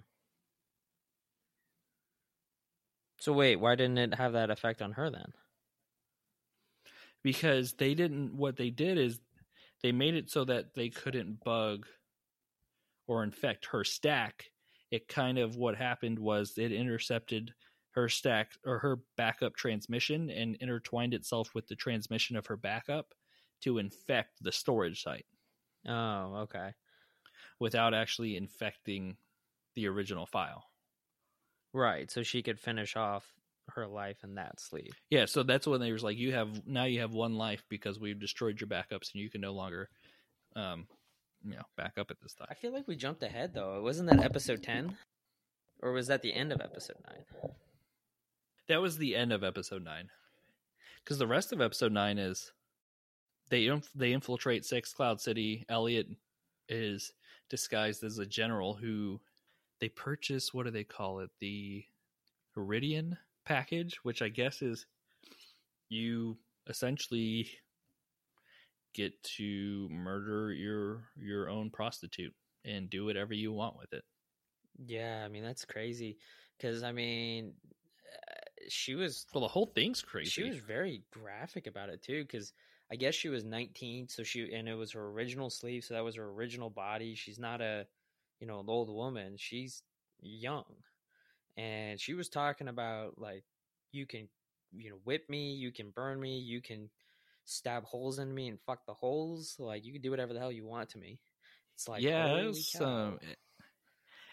F: So wait, why didn't it have that effect on her then?
E: Because they didn't, what they did is they made it so that they couldn't bug or infect her stack. It kind of, what happened was it intercepted her stack or her backup transmission and intertwined itself with the transmission of her backup to infect the storage site.
F: Oh, okay.
E: Without actually infecting the original file.
F: Right, so she could finish off her life in that sleeve.
E: Yeah, so that's when they was like, you have, now you have one life because we've destroyed your backups and you can no longer, um, you know, back up at this time.
F: I feel like we jumped ahead though. Wasn't that episode ten? Or was that the end of episode nine?
E: That was the end of episode nine. Because the rest of episode nine is they inf- they infiltrate Sex Cloud City. Elliot is disguised as a general who they purchase, what do they call it? The Iridian package, which I guess is you essentially get to murder your your own prostitute and do whatever you want with it.
F: Yeah, I mean, that's crazy. Because, I mean, uh, she was...
E: Well, the whole thing's crazy.
F: She was very graphic about it, too, because I guess she was nineteen, so she and it was her original sleeve, so that was her original body. She's not a, you know, an old woman. She's young. And she was talking about, like, you can, you know, whip me, you can burn me, you can stab holes in me and fuck the holes. Like, you can do whatever the hell you want to me. It's like,
E: yeah,
F: holy
E: it was,
F: cow.
E: um,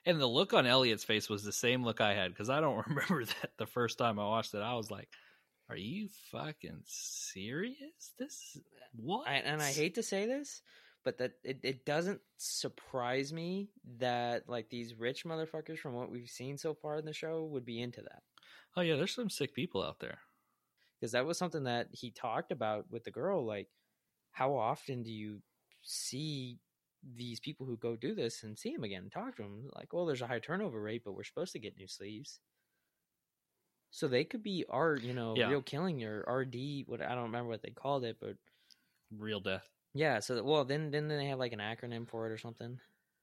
E: And the look on Elliot's face was the same look I had, because I don't remember that the first time I watched it. I was like, are you fucking serious? This what?
F: I, and I hate to say this, but that it, it doesn't surprise me that like these rich motherfuckers from what we've seen so far in the show would be into that.
E: Oh yeah, there's some sick people out there.
F: Because that was something that he talked about with the girl. Like, how often do you see these people who go do this and see him again and talk to him? Like, well, there's a high turnover rate, but we're supposed to get new sleeves. So they could be R, you know,
E: Yeah.
F: real killing or R D. What I don't remember what they called it, but
E: Real death.
F: yeah. So that, well, then then they have like an acronym for it or something.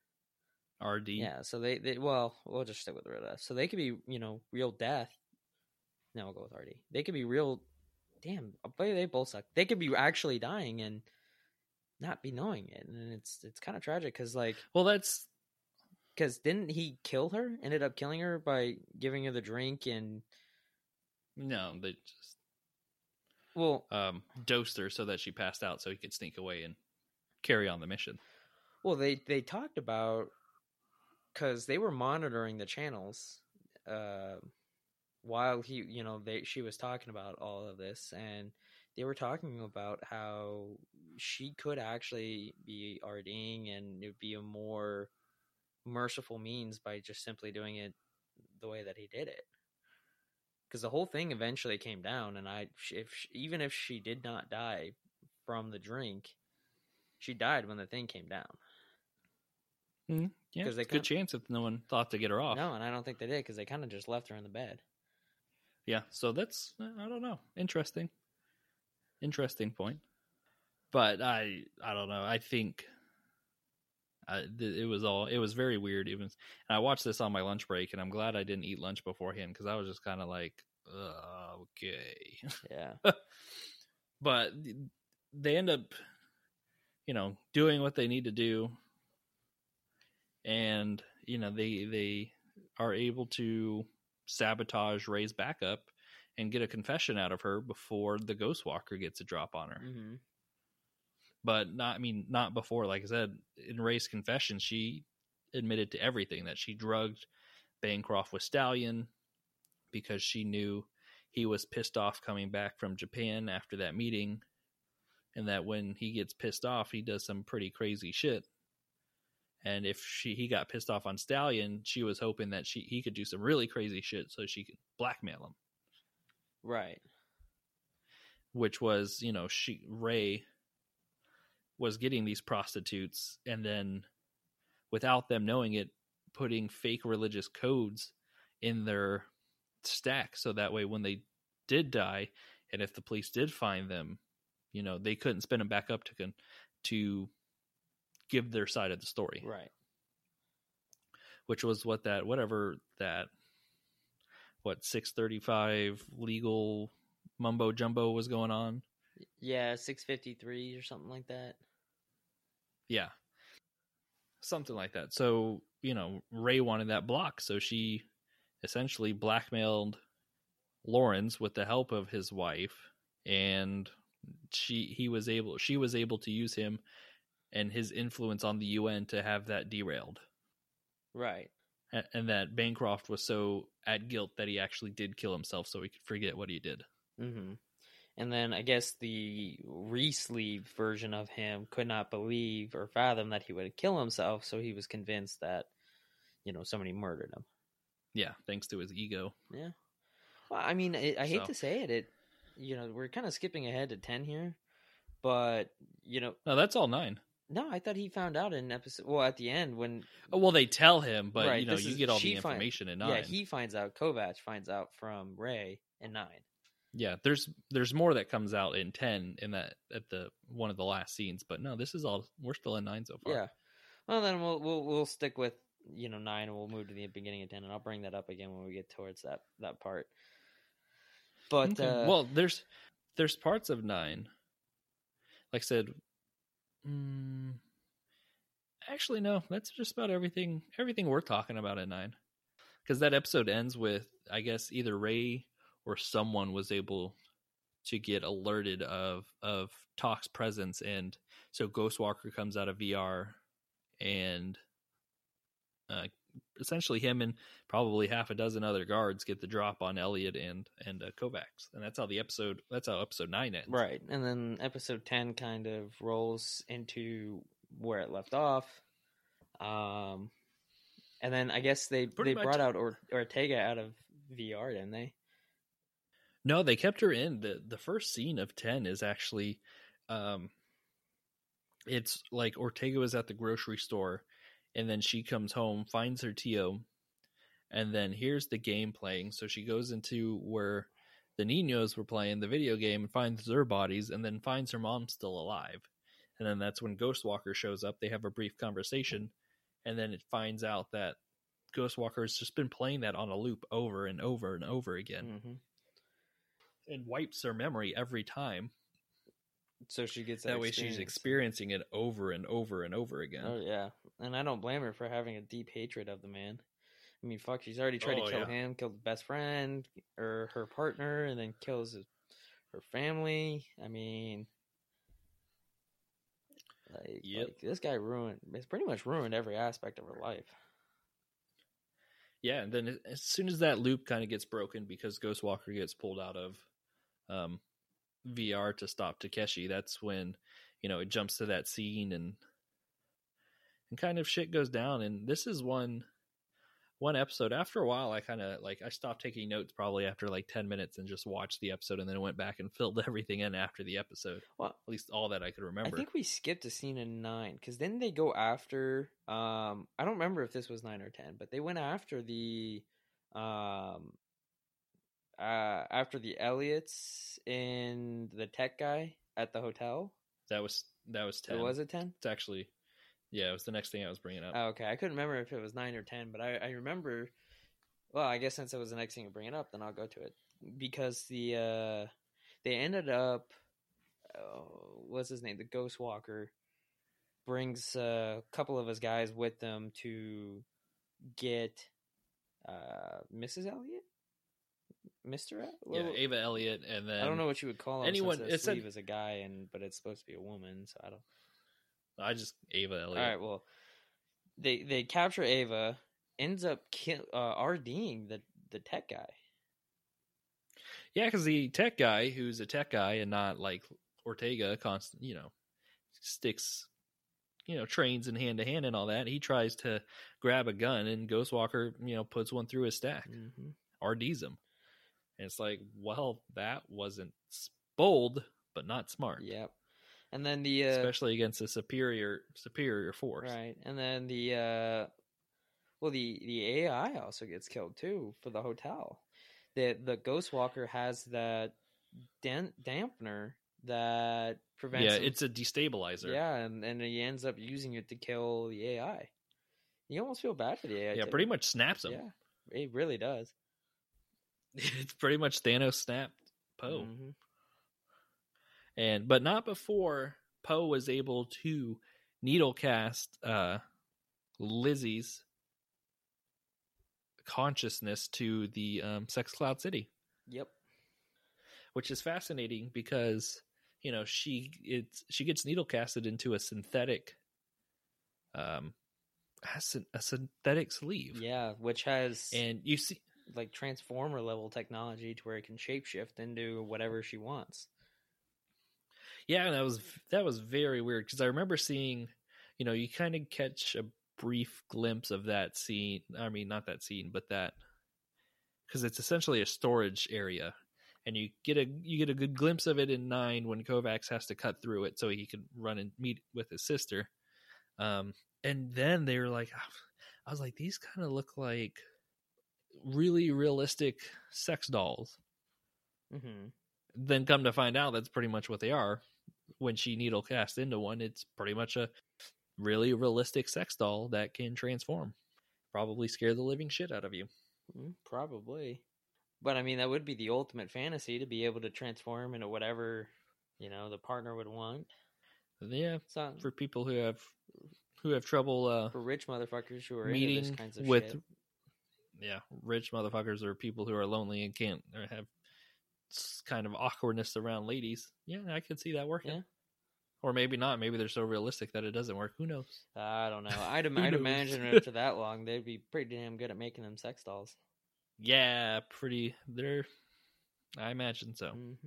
E: R D.
F: Yeah. So they, they well, we'll just stick with real death. So they could be, you know, real death. No, we'll go with R D. They could be real. Damn, they they both suck. They could be actually dying and not be knowing it, and it's it's kind of tragic because like,
E: well, that's
F: because didn't he kill her? Ended up killing her by giving her the drink and
E: no, they just
F: well
E: um, dosed her so that she passed out, so he could sneak away and carry on the mission.
F: Well, they they talked about because they were monitoring the channels. Uh, while he, you know, they she was talking about all of this, and they were talking about how she could actually be RDing, and it would be a more merciful means by just simply doing it the way that he did it. Because the whole thing eventually came down, and I, if even if she did not die from the drink, she died when the thing came down.
E: Mm-hmm. Yeah,
F: because
E: they good chance if no one thought to get her off.
F: No, and I don't think they did because they kind of just left her in the bed.
E: Yeah, so that's, I don't know, interesting, interesting point. But I, I don't know. I think I, it was all, it was very weird. Even, and I watched this on my lunch break, and I'm glad I didn't eat lunch beforehand because I was just kind of like, uh, okay,
F: yeah.
E: But they end up, you know, doing what they need to do, and you know they they are able to sabotage Ray's backup and get a confession out of her before the Ghost Walker gets a drop on her.
F: Mm-hmm.
E: But not, I mean, not before. Like I said, in Ray's confession, she admitted to everything, that she drugged Bancroft with Stallion because she knew he was pissed off coming back from Japan after that meeting, and that when he gets pissed off, he does some pretty crazy shit. And if she he got pissed off on Stallion, she was hoping that she he could do some really crazy shit so she could blackmail him.
F: Right.
E: Which was, you know, she Ray was getting these prostitutes, and then without them knowing it, putting fake religious codes in their stack, so that way when they did die, and if the police did find them, you know, they couldn't spin them back up to con- to give their side of the story.
F: Right.
E: Which was what that, whatever that, what, six thirty-five legal mumbo jumbo was going on.
F: Yeah, six fifty-three or something like that.
E: Yeah. Something like that. So, you know, Ray wanted that block, so she essentially blackmailed Lawrence with the help of his wife, and she he was able she was able to use him and his influence on the U N to have that derailed.
F: Right.
E: And, and that Bancroft was so at guilt that he actually did kill himself so he could forget what he did.
F: Mm-hmm. And then I guess the re-sleeve version of him could not believe or fathom that he would kill himself, so he was convinced that, you know, somebody murdered him.
E: Yeah, thanks to his ego.
F: Yeah. Well, I mean, it, I hate
E: So.
F: to say it, it, you know, we're kind of skipping ahead to ten here, but, you know...
E: No, that's all nine.
F: No, I thought he found out in episode... Well, at the end, when...
E: Oh, well, they tell him, but,
F: right,
E: you know, you
F: is,
E: get all the
F: find,
E: information in nine.
F: Yeah, he finds out, Kovacs finds out from Ray in nine.
E: Yeah, there's there's more that comes out in ten in that at the one of the last scenes, but no, this is all we're still in nine so far.
F: Yeah. Well, then we'll we'll we'll stick with, you know, nine, and we'll move to the beginning of ten, and I'll bring that up again when we get towards that that part. But
E: Okay.
F: uh,
E: well, there's there's parts of nine. Like I said, mm, actually no, that's just about everything everything we're talking about at nine, because that episode ends with, I guess, either Ray or someone was able to get alerted of of Talk's presence, and so Ghostwalker comes out of V R and uh, essentially him and probably half a dozen other guards get the drop on Elliot and and uh, Kovacs, and that's how the episode. That's how episode nine ends.
F: Right, and then episode ten kind of rolls into where it left off. Um, and then I guess they
E: Pretty
F: they
E: much.
F: brought out or- Ortega out of V R, didn't they?
E: No, they kept her in. the The first scene of ten is actually, um, it's like Ortega was at the grocery store, and then she comes home, finds her Tio, and then here's the game playing. So she goes into where the Niños were playing the video game and finds their bodies, and then finds her mom still alive. And then that's when Ghostwalker shows up. They have a brief conversation, and then it finds out that Ghostwalker has just been playing that on a loop over and over and over again.
F: Mm-hmm.
E: And wipes her memory every time.
F: So she gets
E: that,
F: that
E: way
F: experience.
E: she's experiencing it over and over and over again.
F: Oh yeah, and I don't blame her for having a deep hatred of the man. I mean, fuck, she's already tried
E: Oh,
F: to kill
E: yeah.
F: him, killed his best friend or her partner, and then kills his, her family. I mean, like,
E: Yep.
F: like this guy ruined. It's pretty much ruined every aspect of her life.
E: Yeah, and then as soon as that loop kind of gets broken because Ghostwalker gets pulled out of um, V R to stop Takeshi, that's when, you know, it jumps to that scene and and kind of shit goes down. And this is one one episode. After a while, I kind of like I stopped taking notes probably after like ten minutes and just watched the episode, and then went back and filled everything in after the episode.
F: Well,
E: at least all that I could remember.
F: I think we skipped a scene in nine because then they go after. Um, I don't remember if this was nine or ten, but they went after the, um, uh, after the Elliots and the tech guy at the hotel.
E: That was that was ten.
F: It was it ten?
E: It's actually, yeah, it was the next thing I was bringing up.
F: Oh, okay, I couldn't remember if it was nine or ten, but I, I remember. Well, I guess since it was the next thing to bring it up, then I'll go to it because the uh, they ended up. Oh, what's his name? The Ghost Walker brings a couple of his guys with them to get uh, Missus Elliot, Mister
E: Yeah, Ava Elliott, and then
F: I don't know what you would call him.
E: anyone.
F: Since
E: It's
F: sleeve
E: a,
F: is a guy, and but it's supposed to be a woman, so I don't.
E: I just Ava Elliott.
F: All right, well, they they capture Ava, ends up kill, uh, RDing the the tech guy.
E: Yeah, because the tech guy, who's a tech guy and not like Ortega, constant, you know, sticks, you know, trains in hand to hand and all that. He tries to grab a gun, and Ghostwalker, you know, puts one through his stack,
F: mm-hmm.
E: R Ds him, and it's like, well, that wasn't bold, but not smart.
F: Yep. And then the uh,
E: especially against a superior superior force,
F: right? And then the uh, well, the the A I also gets killed too for the hotel. The the Ghostwalker has that dan- dampener that prevents.
E: Yeah,
F: him...
E: it's a destabilizer.
F: Yeah, and, and he ends up using it to kill the A I. You almost feel bad for the A I.
E: Yeah,
F: too.
E: pretty much snaps him.
F: Yeah, it really does.
E: It's pretty much Thanos snapped Poe.
F: Mm-hmm.
E: And but not before Poe was able to needle cast uh, Lizzie's consciousness to the um, Sex Cloud City.
F: Yep.
E: Which is fascinating because, you know, she it's she gets needle casted into a synthetic um a synthetic sleeve.
F: Yeah, which has
E: and you see
F: like transformer level technology to where it can shapeshift into whatever she wants.
E: Yeah, that was that was very weird because I remember seeing, you know, you kind of catch a brief glimpse of that scene. I mean, not that scene, but that because it's essentially a storage area, and you get a you get a good glimpse of it in nine when Kovacs has to cut through it so he can run and meet with his sister. Um, and then they were like, I was like, these kind of look like really realistic sex dolls.
F: Mm-hmm.
E: Then come to find out that's pretty much what they are. When she needle cast into one, it's pretty much a really realistic sex doll that can transform. Probably scare the living shit out of you.
F: Mm, probably. But I mean, that would be the ultimate fantasy to be able to transform into whatever, you know, the partner would want.
E: Yeah,
F: so,
E: for people who have who have trouble uh,
F: for rich motherfuckers who are
E: meeting
F: into this kinds of
E: with,
F: shit.
E: Yeah, rich motherfuckers or people who are lonely and can't or have kind of awkwardness around ladies. Yeah, I could see that working.
F: Yeah.
E: Or maybe not. Maybe they're so realistic that it doesn't work. Who knows?
F: I don't know. I'd,
E: Who
F: I'd
E: knows?
F: imagine after that long, they'd be pretty damn good at making them sex dolls.
E: Yeah, pretty. They're. I imagine so.
F: Mm-hmm.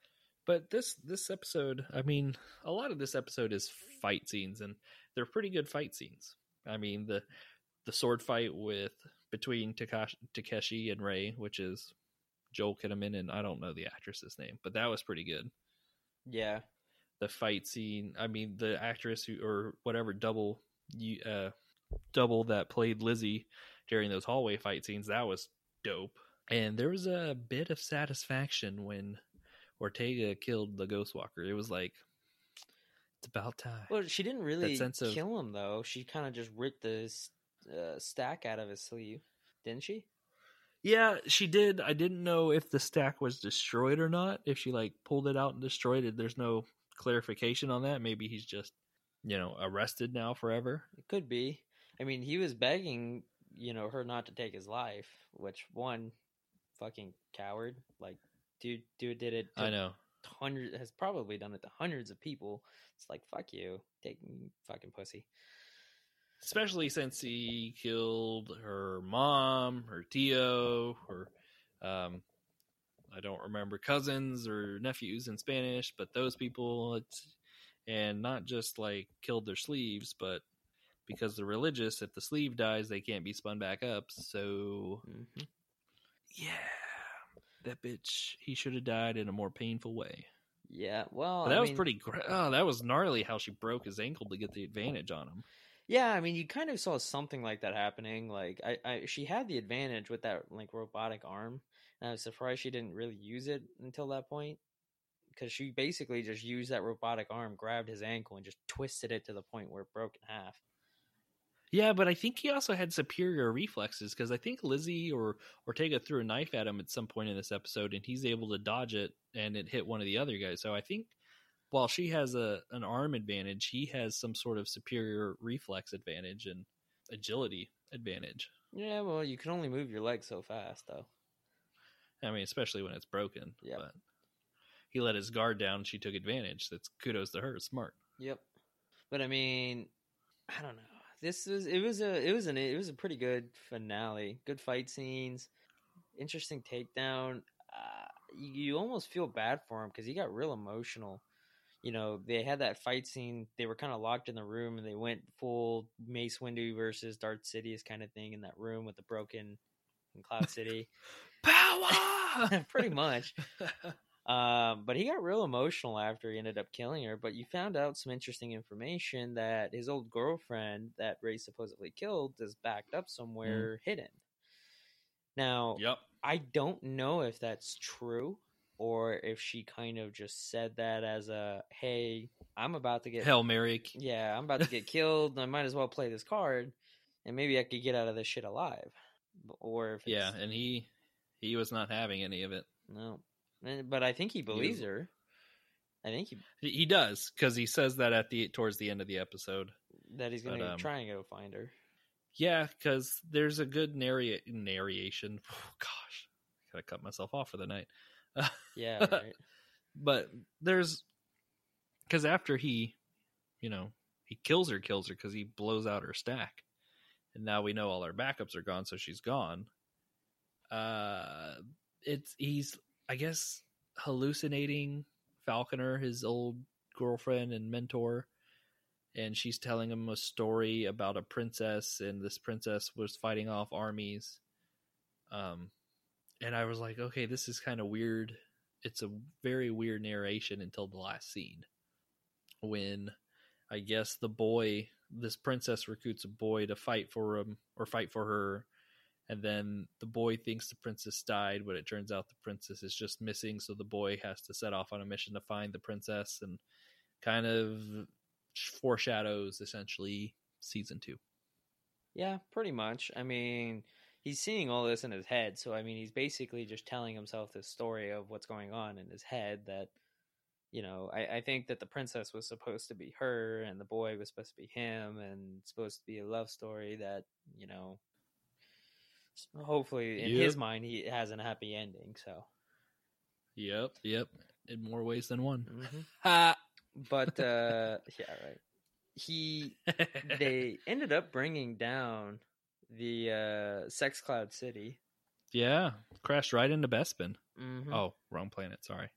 E: But this this episode, I mean, a lot of this episode is fight scenes, and they're pretty good fight scenes. I mean, the the sword fight with between Takashi, Takeshi and Rei, which is Joel Kinnaman, and I don't know the actress's name, but that was pretty good.
F: Yeah.
E: The fight scene, I mean, the actress who or whatever double you uh double that played Lizzie during those hallway fight scenes, that was dope. And there was a bit of satisfaction when Ortega killed the Ghostwalker. It was like, it's about time.
F: Well, she didn't really
E: sense of-
F: kill him, though. She kind of just ripped the uh, stack out of his sleeve, didn't she?
E: Yeah, she did. I didn't know if the stack was destroyed or not. If she like pulled it out and destroyed it, there's no clarification on that. Maybe he's just, you know, arrested now forever.
F: It could be. I mean, he was begging, you know, her not to take his life, which one fucking coward. Like, dude, dude did it. To
E: I know.
F: Hundreds has probably done it to hundreds of people. It's like, fuck you, take fucking pussy.
E: Especially since he killed her mom, her tío, her um, I don't remember cousins or nephews in Spanish, but those people, it's, and not just like killed their sleeves, but because they're religious, if the sleeve dies, they can't be spun back up. So,
F: mm-hmm.
E: yeah, that bitch, he should have died in a more painful way.
F: Yeah, well,
E: but that
F: I
E: was
F: mean,
E: pretty. Gra- oh, that was gnarly how she broke his ankle to get the advantage on him.
F: Yeah, I mean, you kind of saw something like that happening. Like, I, I, she had the advantage with that like robotic arm, and I was surprised she didn't really use it until that point, because she basically just used that robotic arm, grabbed his ankle, and just twisted it to the point where it broke in half.
E: Yeah, but I think he also had superior reflexes, because I think Lizzie or Ortega threw a knife at him at some point in this episode, and he's able to dodge it, and it hit one of the other guys. So I think while she has a an arm advantage, he has some sort of superior reflex advantage and agility advantage.
F: Yeah, well, you can only move your legs so fast, though.
E: I mean, especially when it's broken.
F: Yeah.
E: But he let his guard down, and she took advantage. That's kudos to her. Smart.
F: Yep. But I mean, I don't know. This was it was a it was an it was a pretty good finale. Good fight scenes, interesting takedown. Uh, you, you almost feel bad for him because he got real emotional. You know, they had that fight scene. They were kind of locked in the room, and they went full Mace Windu versus Darth Sidious kind of thing in that room with the broken in Cloud City.
E: Power,
F: pretty much. Um, but he got real emotional after he ended up killing her. But you found out some interesting information that his old girlfriend that Ray supposedly killed is backed up somewhere mm. hidden. Now,
E: yep.
F: I don't know if that's true or if she kind of just said that as a, hey, I'm about to get...
E: Hail Mary.
F: Yeah, I'm about to get killed. I might as well play this card, and maybe I could get out of this shit alive. Or if it's...
E: Yeah, and he he was not having any of it.
F: No. But I think he believes he was, her. I think he
E: he does, because he says that at the towards the end of the episode
F: that he's going to
E: um,
F: try and go find her.
E: Yeah, because there's a good narrate narration. Oh, gosh, gotta cut myself off for the night.
F: Yeah, right.
E: But there's because after he, you know, he kills her, kills her because he blows out her stack, and now we know all our backups are gone, so she's gone. Uh, it's he's. I guess hallucinating Falconer, his old girlfriend and mentor, and she's telling him a story about a princess, and this princess was fighting off armies. Um, and I was like, okay, this is kind of weird. It's a very weird narration until the last scene, when I guess the boy, this princess recruits a boy to fight for him or fight for her. And then the boy thinks the princess died, but it turns out the princess is just missing. So the boy has to set off on a mission to find the princess, and kind of foreshadows essentially season two.
F: Yeah, pretty much. I mean, he's seeing all this in his head. So, I mean, he's basically just telling himself this story of what's going on in his head that, you know, I, I think that the princess was supposed to be her and the boy was supposed to be him, and it's supposed to be a love story that, you know, hopefully in
E: yep.
F: his mind he has a happy ending. So
E: yep yep in more ways than one.
F: Mm-hmm.
E: Ha!
F: But uh, yeah, right. He they ended up bringing down the uh, Sex Cloud City.
E: Yeah, crashed right into Bespin.
F: Mm-hmm.
E: Oh, wrong planet. Sorry.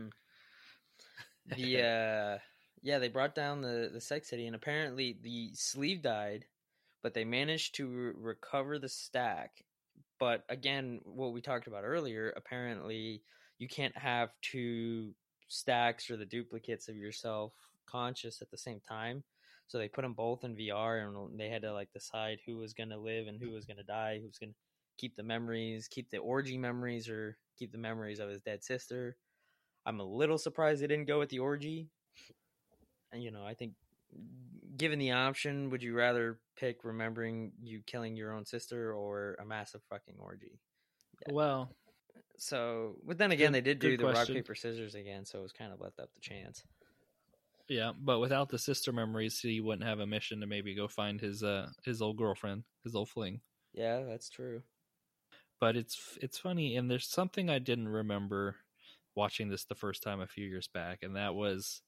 F: the uh, yeah, they brought down the the Sex City, and apparently the sleeve died, but they managed to re- recover the stack. But again, what we talked about earlier, apparently you can't have two stacks or the duplicates of yourself conscious at the same time. So they put them both in V R, and they had to like decide who was going to live and who was going to die, who was going to keep the memories, keep the orgy memories, or keep the memories of his dead sister. I'm a little surprised they didn't go with the orgy. And, you know, I think given the option, would you rather pick remembering you killing your own sister or a massive fucking orgy?
E: Yeah. Well,
F: so, but then again,
E: good,
F: they did do the
E: question.
F: rock, paper, scissors again, so it was kind of left up to chance.
E: Yeah, but without the sister memories, he wouldn't have a mission to maybe go find his uh his old girlfriend, his old fling.
F: Yeah, that's true.
E: But it's it's funny, and there's something I didn't remember watching this the first time a few years back, and that was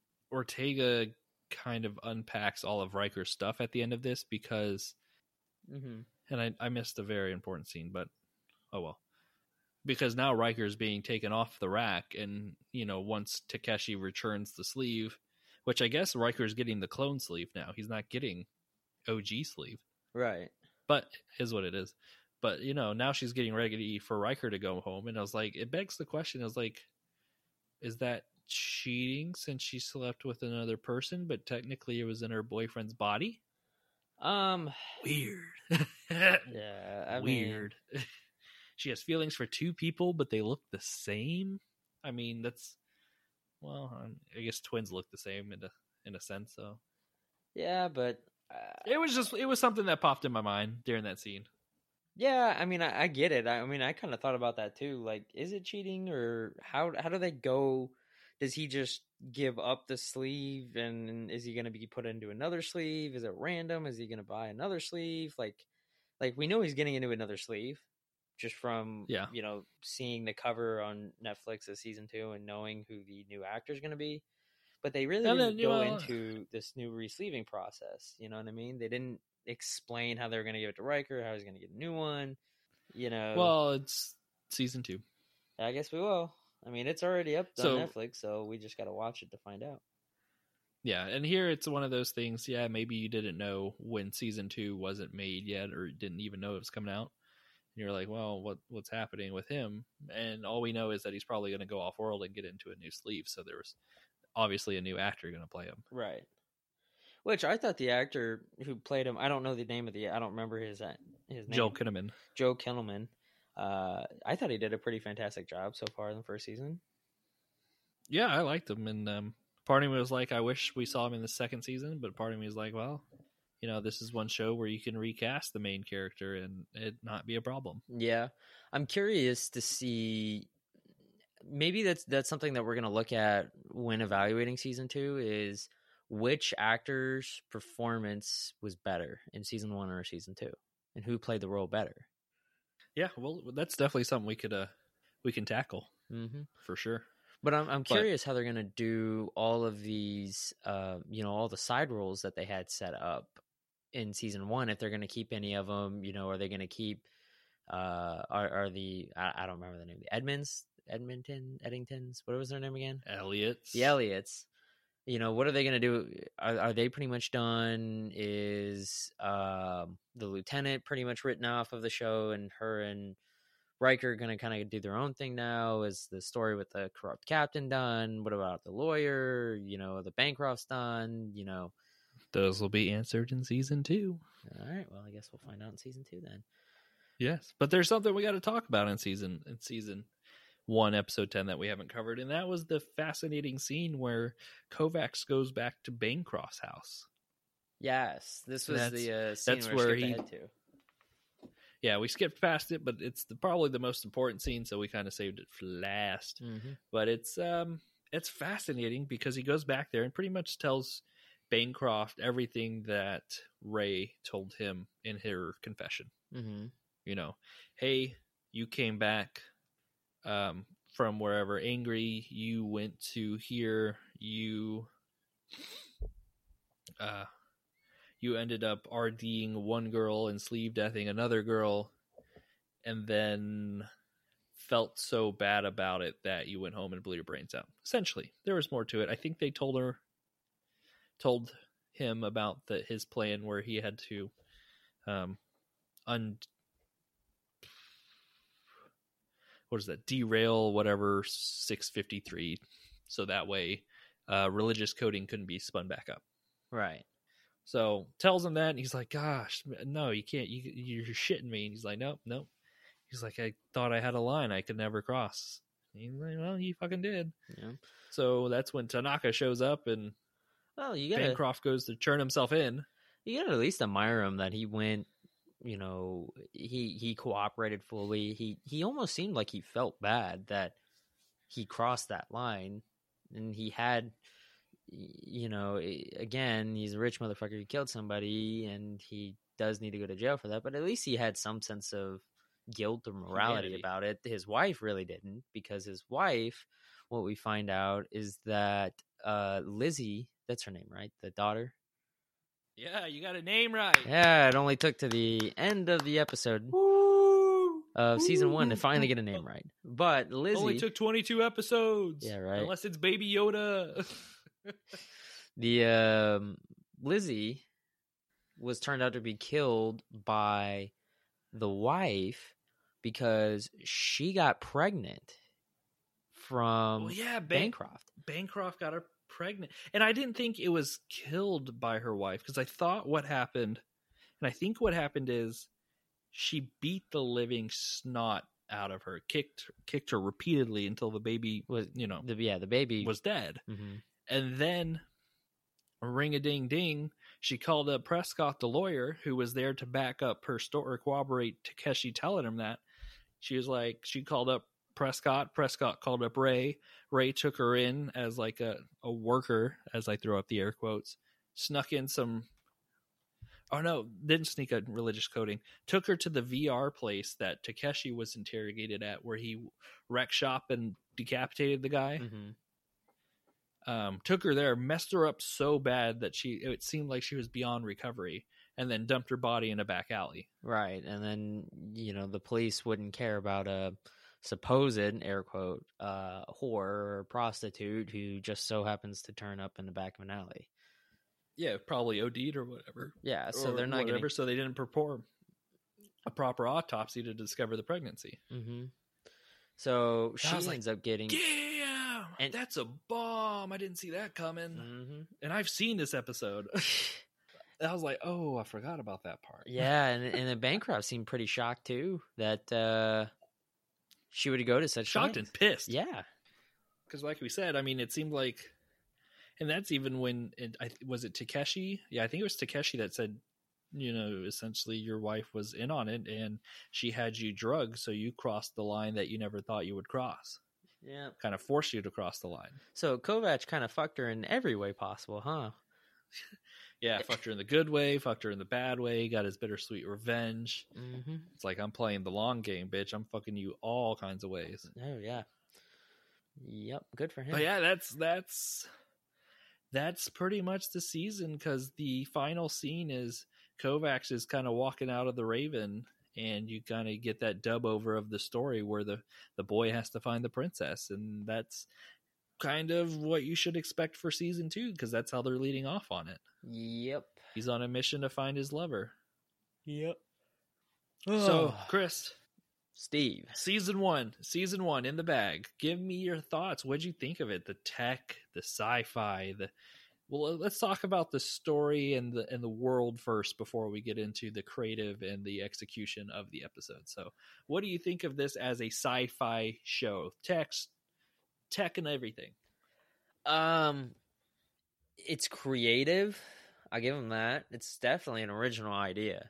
E: Ortega kind of unpacks all of Riker's stuff at the end of this because,
F: mm-hmm.
E: and I, I missed a very important scene, but oh well. Because now Riker's being taken off the rack, and, you know, once Takeshi returns the sleeve, which I guess Riker's getting the clone sleeve now. He's not getting O G sleeve.
F: Right.
E: But is what it is. But, you know, now she's getting ready for Riker to go home. And I was like, it begs the question. I was like, is that cheating since she slept with another person, but technically it was in her boyfriend's body?
F: Um,
E: Weird.
F: yeah, I
E: Weird.
F: mean...
E: She has feelings for two people, but they look the same. I mean, that's, well, I guess twins look the same in a in a sense. So,
F: yeah, but uh,
E: it was just it was something that popped in my mind during that scene.
F: Yeah, I mean, I, I get it. I, I mean, I kind of thought about that too. Like, is it cheating, or how how do they go? Does he just give up the sleeve, and is he going to be put into another sleeve? Is it random? Is he going to buy another sleeve? Like, like we know he's getting into another sleeve. Just from,
E: yeah.
F: you know, seeing the cover on Netflix of season two and knowing who the new actor is going to be. But they really
E: and
F: didn't
E: then,
F: go
E: well,
F: into this new resleeving process. You know what I mean? They didn't explain how they were going to give it to Riker, how he's going to get a new one. You know.
E: Well, it's season two.
F: I guess we will. I mean, it's already up
E: so,
F: on Netflix, so we just got to watch it to find out.
E: Yeah, and here it's one of those things. Yeah, maybe you didn't know when season two wasn't made yet, or didn't even know it was coming out. You're like, well, what what's happening with him? And all we know is that he's probably going to go off world and get into a new sleeve. So there was obviously a new actor going to play him,
F: right? Which I thought the actor who played him, I don't know the name of the, I don't remember his his name.
E: Joe Kinnaman.
F: Joe Kinnaman. Uh, I thought he did a pretty fantastic job so far in the first season.
E: Yeah, I liked him, and um, part of me was like, I wish we saw him in the second season, but part of me was like, well. You know, this is one show where you can recast the main character and it not be a problem.
F: Yeah. I'm curious to see, maybe that's that's something that we're going to look at when evaluating season two is which actor's performance was better in season one or season two and who played the role better.
E: Yeah, well, that's definitely something we could uh we can tackle
F: mm-hmm.
E: for sure.
F: But I'm I'm curious but, how they're going to do all of these, uh, you know, all the side roles that they had set up in season one, if they're going to keep any of them, you know, are they going to keep, uh, are, are the, I, I don't remember the name, the Edmonds, Edmonton, Eddingtons, what was their name again?
E: Elliots.
F: The Elliots. You know, what are they going to do? Are, are they pretty much done? Is um, the lieutenant pretty much written off of the show, and her and Riker going to kind of do their own thing now? Is the story with the corrupt captain done? What about the lawyer? You know, the Bancroft's done, you know.
E: Those will be answered in season two.
F: All right. Well, I guess we'll find out in season two then.
E: Yes, but there's something we got to talk about in season in season one, episode ten that we haven't covered, and that was the fascinating scene where Kovacs goes back to Bancroft's house.
F: Yes, this was
E: that's,
F: the uh, scene
E: that's
F: where,
E: where
F: he.
E: Ahead to. Yeah, we skipped past it, but it's the, probably the most important scene, so we kind of saved it for last.
F: Mm-hmm.
E: But it's um it's fascinating because he goes back there and pretty much tells Bancroft everything that Ray told him in her confession.
F: Mm-hmm.
E: You know, hey, you came back um, from wherever angry, you went to here, you uh, you ended up RDing one girl and sleeve deathing another girl, and then felt so bad about it that you went home and blew your brains out. Essentially, there was more to it. I think they told her, told him about the, his plan where he had to, um, un. What is that? Derail whatever six fifty-three, so that way, uh, religious coding couldn't be spun back up.
F: Right.
E: So tells him that, and he's like, "Gosh, no, you can't. You, you're shitting me." And he's like, "Nope, nope." He's like, "I thought I had a line I could never cross." And he's like, "Well, you fucking did."
F: Yeah.
E: So that's when Tanaka shows up, and
F: well, you gotta,
E: Bancroft goes to turn himself in.
F: You gotta at least admire him that he went. You know, he he cooperated fully. He he almost seemed like he felt bad that he crossed that line, and he had. You know, again, he's a rich motherfucker. He killed somebody, and he does need to go to jail for that. But at least he had some sense of guilt or morality
E: Humanity.
F: about it. His wife really didn't, because his wife, what we find out is that uh, Lizzie, that's her name, right? The daughter.
E: Yeah, you got a name right.
F: Yeah, it only took to the end of the episode Woo! of season one to finally get a name right. But Lizzie
E: only took twenty-two episodes.
F: Yeah, right.
E: Unless it's Baby Yoda.
F: The um, Lizzie was turned out to be killed by the wife because she got pregnant from
E: well, yeah, Ban-
F: Bancroft.
E: Bancroft got her pregnant, and I didn't think it was killed by her wife, because I thought what happened, and I think what happened is she beat the living snot out of her, kicked kicked her repeatedly until the baby was, you know,
F: the, yeah, the baby
E: was dead.
F: Mm-hmm.
E: And then, ring-a-ding-ding, she called up Prescott, the lawyer, who was there to back up her story, corroborate Takeshi telling him that. She was like, she called up Prescott. Prescott called up Ray. Ray took her in as like a, a worker, as I throw up the air quotes, snuck in some, oh no, didn't sneak in religious coding, took her to the V R place that Takeshi was interrogated at, where he wrecked shop and decapitated the guy.
F: Mm-hmm.
E: Um, took her there, messed her up so bad that she it seemed like she was beyond recovery, and then dumped her body in a back alley.
F: Right, and then, you know, the police wouldn't care about a supposed, air quote, uh, whore or prostitute who just so happens to turn up in the back of an alley.
E: Yeah, probably O D'd or whatever.
F: Yeah, so
E: or
F: they're not
E: whatever.
F: Getting...
E: So they didn't perform a proper autopsy to discover the pregnancy.
F: Mm-hmm. So she ends
E: like,
F: up getting...
E: Damn! And that's a bomb! I didn't see that coming.
F: Mm-hmm.
E: And I've seen this episode. I was like, oh, I forgot about that part.
F: Yeah, and, and then Bancroft seemed pretty shocked, too, that uh, she would go to such
E: Shocked
F: lengths.
E: and pissed.
F: Yeah.
E: Because like we said, I mean, it seemed like... And that's even when... It, I, was it Takeshi? Yeah, I think it was Takeshi that said, you know, essentially your wife was in on it, and she had you drugged, so you crossed the line that you never thought you would cross.
F: Yeah.
E: Kind of forced you to cross the line.
F: So Kovacs kind of fucked her in every way possible, huh?
E: Yeah, fucked her in the good way, fucked her in the bad way, got his bittersweet revenge.
F: Mm-hmm.
E: It's like, I'm playing the long game, bitch. I'm fucking you all kinds of ways.
F: Oh, yeah. Yep, good for him.
E: But yeah, that's that's that's pretty much the season, because the final scene is Kovacs is kind of walking out of the Raven, and you kind of get that dub over of the story where the, the boy has to find the princess, and that's kind of what you should expect for season two, because that's how they're leading off on it.
F: Yep.
E: He's on a mission to find his lover.
F: Yep.
E: So, Chris.
F: Steve.
E: Season one. Season one in the bag. Give me your thoughts. What'd you think of it? The tech, the sci-fi, the... Well, let's talk about the story and the and the world first before we get into the creative and the execution of the episode. So, what do you think of this as a sci-fi show? Text, tech, and everything.
F: Um, it's creative. I give them that. It's definitely an original idea.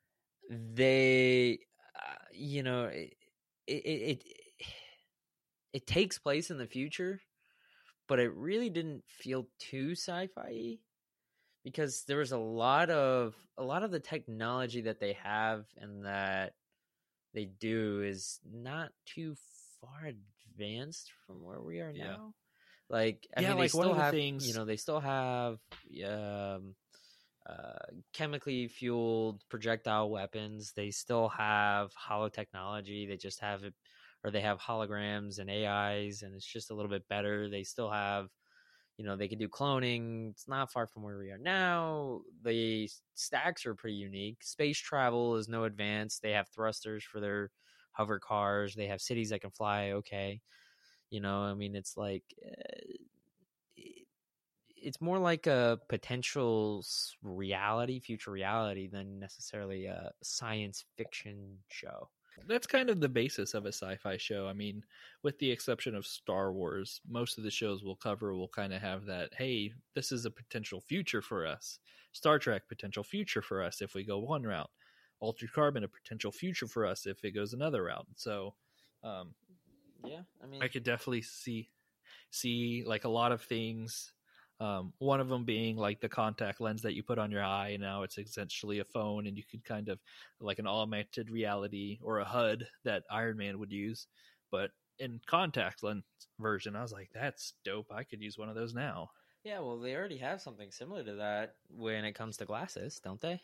F: They, uh, you know, it, it it it takes place in the future, but it really didn't feel too sci-fi because there was a lot of a lot of the technology that they have and that they do is not too far advanced from where we are
E: Yeah.
F: now. Like, I
E: Yeah,
F: mean,
E: like,
F: they
E: one
F: still
E: of the
F: have,
E: things-
F: you know, they still have um, uh, chemically fueled projectile weapons. They still have holo technology. They just have it, or they have holograms and A Is, and it's just a little bit better. They still have, you know, they can do cloning. It's not far from where we are now. The stacks are pretty unique. Space travel is no advance. They have thrusters for their hover cars. They have cities that can fly. Okay. You know, I mean, it's like, uh, it, it's more like a potential s- reality, future reality than necessarily a science fiction show.
E: That's kind of the basis of a sci-fi show. I mean, with the exception of Star Wars, most of the shows we'll cover will kind of have that, hey, this is a potential future for us. Star Trek, potential future for us if we go one route. Altered Carbon, a potential future for us if it goes another route. So, um,
F: yeah, I mean,
E: I could definitely see see like a lot of things. Um, one of them being like the contact lens that you put on your eye, and now it's essentially a phone, and you could kind of like an augmented reality or a H U D that Iron Man would use, but in contact lens version. I was like, that's dope. I could use one of those now.
F: Yeah, well, they already have something similar to that when it comes to glasses, don't they?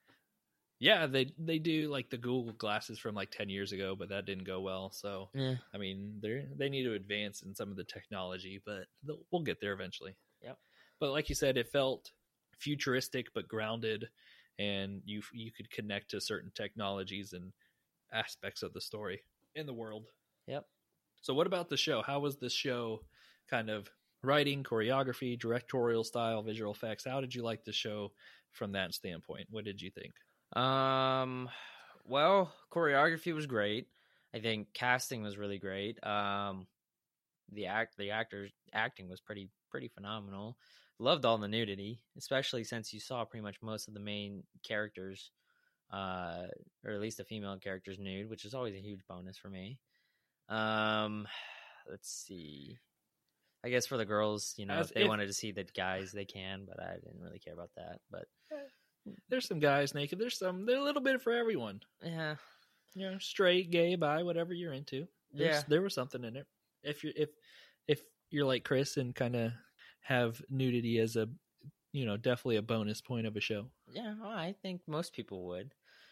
E: Yeah, they they do like the Google glasses from like ten years ago, but that didn't go well. So,
F: yeah.
E: I mean, they they need to advance in some of the technology, but we'll get there eventually.
F: Yep.
E: But like you said, it felt futuristic but grounded, and you you could connect to certain technologies and aspects of the story in the world.
F: Yep.
E: So what about the show? How was the show kind of writing, choreography, directorial style, visual effects? How did you like the show from that standpoint? What did you think?
F: Um, well, choreography was great. I think casting was really great. Um, the act, the actors acting was pretty, pretty phenomenal. Loved all the nudity, especially since you saw pretty much most of the main characters, uh, or at least the female characters nude, which is always a huge bonus for me. Um, let's see. I guess for the girls, you know,
E: As
F: if they
E: if-
F: wanted to see the guys, they can, but I didn't really care about that. But
E: There's some guys naked. There's some. They're a little bit for everyone.
F: yeah,
E: You know, straight, gay, bi, whatever you're into. There's,
F: Yeah.
E: there was something in it. If you're if if you're like Chris and kind of have nudity as a, you know, definitely a bonus point of a show.
F: yeah, well, I think most people would.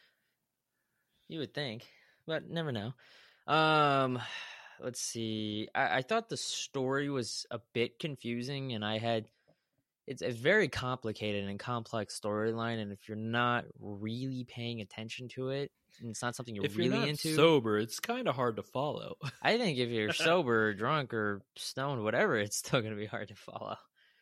F: You would think, but never know. Um, let's see. I, I thought the story was a bit confusing, and I had it's a very complicated and complex storyline. And if you're not really paying attention to it, and it's not something you're
E: If
F: really
E: you're not
F: into,
E: sober, it's kind of hard to follow.
F: I think if you're sober, or drunk, or stoned, whatever, it's still going to be hard to follow.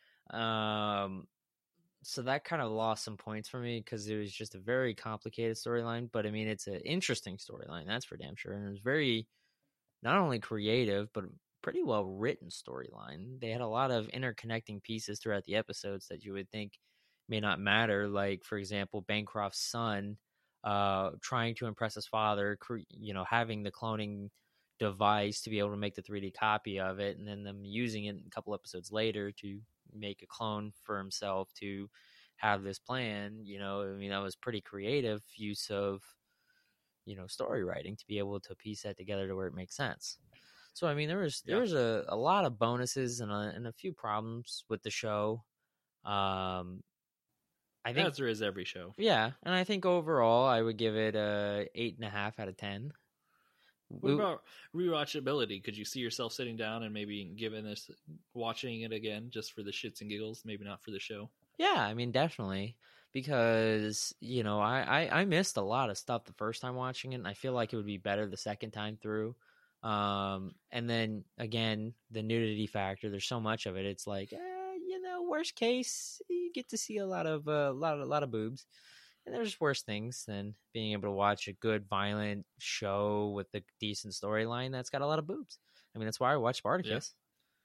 F: Um, so that kind of lost some points for me because it was just a very complicated storyline. But I mean, it's an interesting storyline, that's for damn sure. And it was very not only creative, but pretty well written storyline. They had a lot of interconnecting pieces throughout the episodes that you would think may not matter. Like, for example, Bancroft's son uh, trying to impress his father, cre- you know, having the cloning device to be able to make the three D copy of it, and then them using it a couple episodes later to make a clone for himself to have this plan. You know, I mean, that was pretty creative use of, you know, story writing to be able to piece that together to where it makes sense. So, I mean, there was there
E: Yeah.
F: was a, a lot of bonuses and a, and a few problems with the show. Um, I think
E: As there is every show.
F: yeah, and I think overall I would give it a eight and a half out of ten.
E: What about rewatchability? Could you see yourself sitting down and maybe giving this, watching it again just for the shits and giggles, maybe not for the show?
F: Yeah, I mean, definitely, because, you know, I, I, I missed a lot of stuff the first time watching it, and I feel like it would be better the second time through. Um, and then, again, the nudity factor, there's so much of it. It's like, eh, you know, worst case, you get to see a lot of, a uh, lot, a lot of boobs. And there's worse things than being able to watch a good, violent show with a decent storyline that's got a lot of boobs. I mean, that's why I watch Spartacus.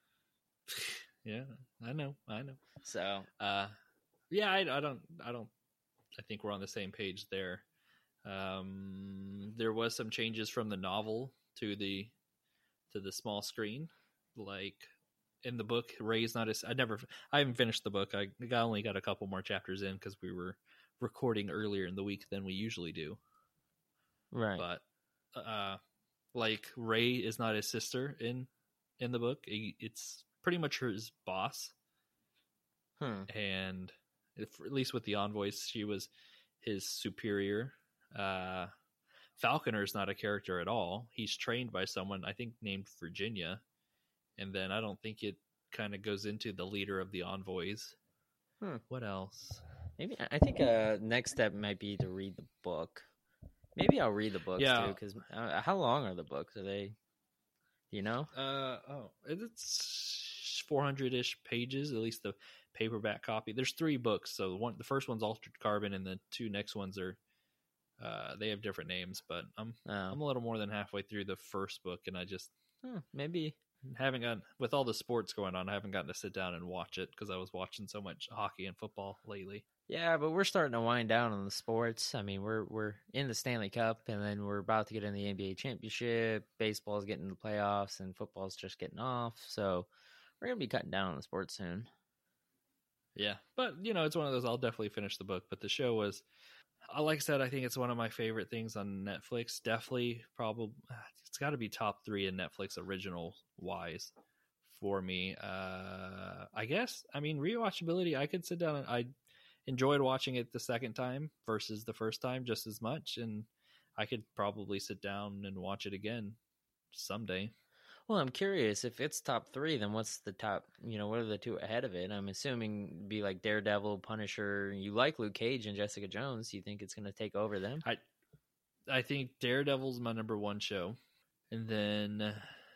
E: Yeah, I know, I know.
F: So,
E: uh, yeah, I, I don't, I don't, I think we're on the same page there. Um, there was some changes from the novel to the to the small screen, like in the book. Ray's not as I never, I haven't finished the book. I got, only got a couple more chapters in because we were recording earlier in the week than we usually do.
F: Right.
E: But uh, like Ray is not his sister in in the book. He, it's pretty much his boss.
F: Hmm.
E: And if, at least with the envoys, she was his superior. Uh, Falconer's not a character at all. He's trained by someone, I think, named Virginia. And then I don't think it kind of goes into the leader of the envoys.
F: Hmm.
E: What else?
F: Maybe I think uh next step might be to read the book. Maybe I'll read the books
E: Yeah.
F: too. Because uh, how long are the books? Are they? Do you know?
E: Uh oh, it's four hundred ish pages. At least the paperback copy. There's three books. So one, the first one's Altered Carbon, and the two next ones are. Uh, they have different names, but I'm
F: Oh.
E: I'm a little more than halfway through the first book, and I just
F: Oh, maybe.
E: haven't gotten, with all the sports going on, I haven't gotten to sit down and watch it because I was watching so much hockey and football lately.
F: Yeah, but we're starting to wind down on the sports. I mean, we're we're in the Stanley Cup, and then we're about to get in the N B A championship. Baseball's getting to the playoffs, and football's just getting off. So we're gonna be cutting down on the sports soon.
E: Yeah, but you know, it's one of those. I'll definitely finish the book. But the show was, uh, like I said, I think it's one of my favorite things on Netflix. Definitely, probably, it's got to be top three in Netflix original wise for me. Uh, I guess. I mean, rewatchability. I could sit down and I enjoyed watching it the second time versus the first time just as much, and I could probably sit down and watch it again someday.
F: Well, I'm curious if it's top three, then what's the top? You know, what are the two ahead of it? I'm assuming be like Daredevil, Punisher. You like Luke Cage and Jessica Jones. You think it's going to take over them?
E: I I think Daredevil's my number one show, and then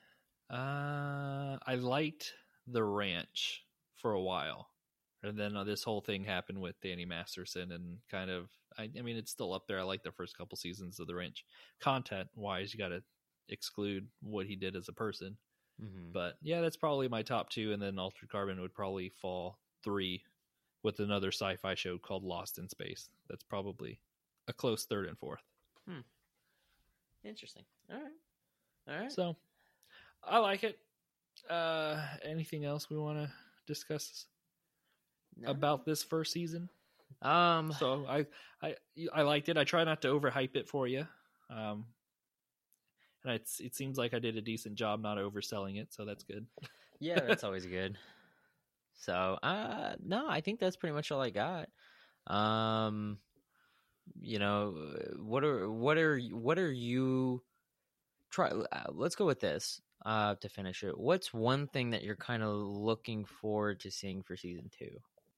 E: uh, I liked The Ranch for a while, and then uh, this whole thing happened with Danny Masterson, and kind of I, I mean it's still up there. I like the first couple seasons of The Ranch. Content wise, you got to exclude what he did as a person,
F: Mm-hmm.
E: but yeah, that's probably my top two, and then Altered Carbon would probably fall three, with another sci-fi show called Lost in Space. That's probably a close third and fourth.
F: Hmm. Interesting. All right. All right.
E: So I like it. Uh, anything else we want to discuss
F: No.
E: about this first season?
F: Um.
E: So I, I, I liked it. I try not to overhype it for you. Um, and it's, it seems like I did a decent job not overselling it, so that's good.
F: Yeah, that's always good. So, uh, no, I think that's pretty much all I got. Um, you know, what are what are what are you try? Uh, let's go with this. Uh, to finish it, what's one thing that you're kind of looking forward to seeing for season two?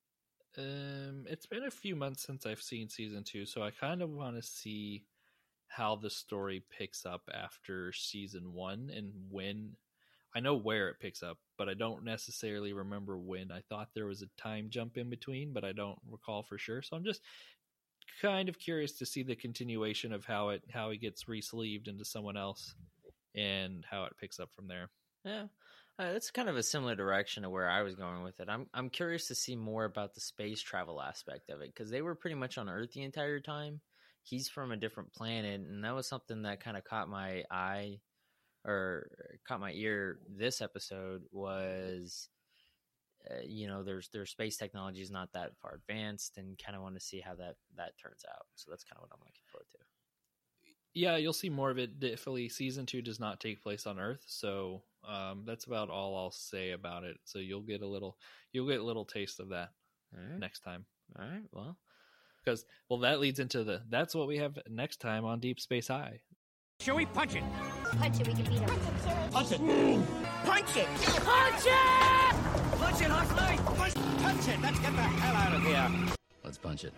E: Um, it's been a few months since I've seen season two, so I kind of want to see how the story picks up after season one, and when. I know where it picks up, but I don't necessarily remember when. I thought there was a time jump in between, but I don't recall for sure. So I'm just kind of curious to see the continuation of how it how he gets re-sleeved into someone else and how it picks up from there.
F: Yeah, uh, it's kind of a similar direction to where I was going with it. I'm I'm curious to see more about the space travel aspect of it, because they were pretty much on Earth the entire time. He's from a different planet, and that was something that kind of caught my eye. Or caught my ear this episode was, uh, you know, there's their space technology is not that far advanced, and kind of want to see how that, that turns out. So that's kind of what I'm looking forward to.
E: Yeah, you'll see more of it. Definitely, season two does not take place on Earth, so um, that's about all I'll say about it. So you'll get a little, you'll get a little taste of that
F: All right.
E: next time.
F: All right. Well,
E: because well, that leads into the that's what we have next time on Deep Space High.
G: Shall we punch it?
B: Punch it, we can beat him.
G: Punch it! Punch it! Punch it! Punch it, Huxley! Punch, punch it! Let's get the hell out of here!
H: Let's punch it.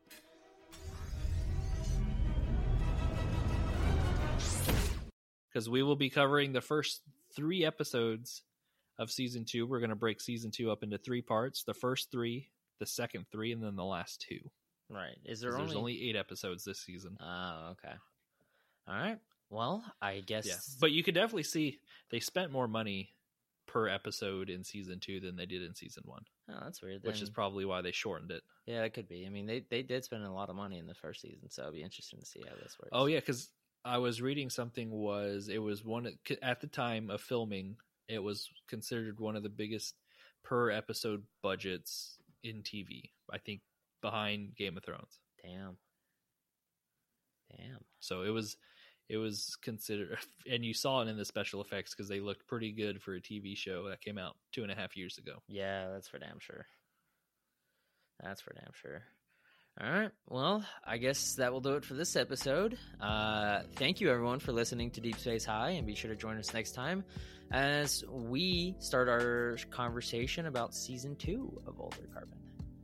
E: Because we will be covering the first three episodes of season two. We're going to break season two up into three parts: the first three, the second three, and then the last two.
F: right. Is there
E: There's
F: only...
E: only eight episodes this season.
F: Oh, okay. All right. Well, I guess.
E: Yeah, but you could definitely see they spent more money per episode in season two than they did in season one.
F: Oh, that's weird.
E: Which is
F: Then-
E: probably why they shortened it.
F: Yeah, it could be. I mean, they, they did spend a lot of money in the first season, so it'll be interesting to see how this works.
E: Oh yeah, because I was reading something was it was one at the time of filming. It was considered one of the biggest per episode budgets in T V. I think behind Game of Thrones.
F: Damn. Damn.
E: So it was it was considered, and you saw it in the special effects because they looked pretty good for a T V show that came out two and a half years ago.
F: Yeah, that's for damn sure. That's for damn sure. All right. Well, I guess that will do it for this episode. Uh, thank you, everyone, for listening to Deep Space High, and be sure to join us next time as we start our conversation about season two of Altered Carbon.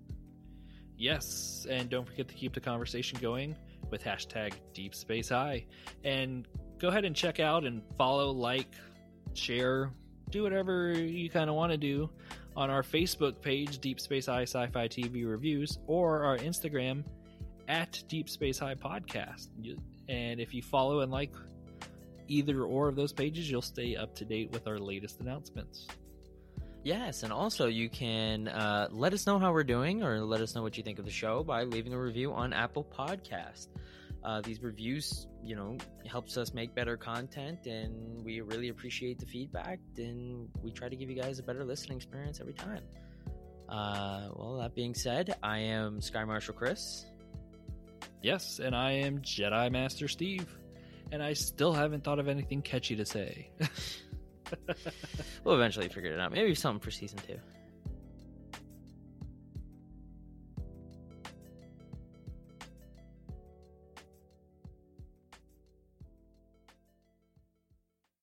E: Yes, and don't forget to keep the conversation going with hashtag Deep Space High. And go ahead and check out and follow, like, share, do whatever you kind of want to do on our Facebook page, Deep Space High Sci-Fi T V Reviews, or our Instagram at Deep Space High Podcast. And if you follow and like either or of those pages, you'll stay up to date with our latest announcements.
F: Yes, and also you can uh, let us know how we're doing, or let us know what you think of the show by leaving a review on Apple Podcast. Uh, these reviews, you know, helps us make better content, and we really appreciate the feedback, and we try to give you guys a better listening experience every time. Uh, well, that being said, I am Sky Marshal Chris.
E: Yes, and I am Jedi Master Steve, and I still haven't thought of anything catchy to say.
F: We'll eventually figure it out. Maybe something for season two.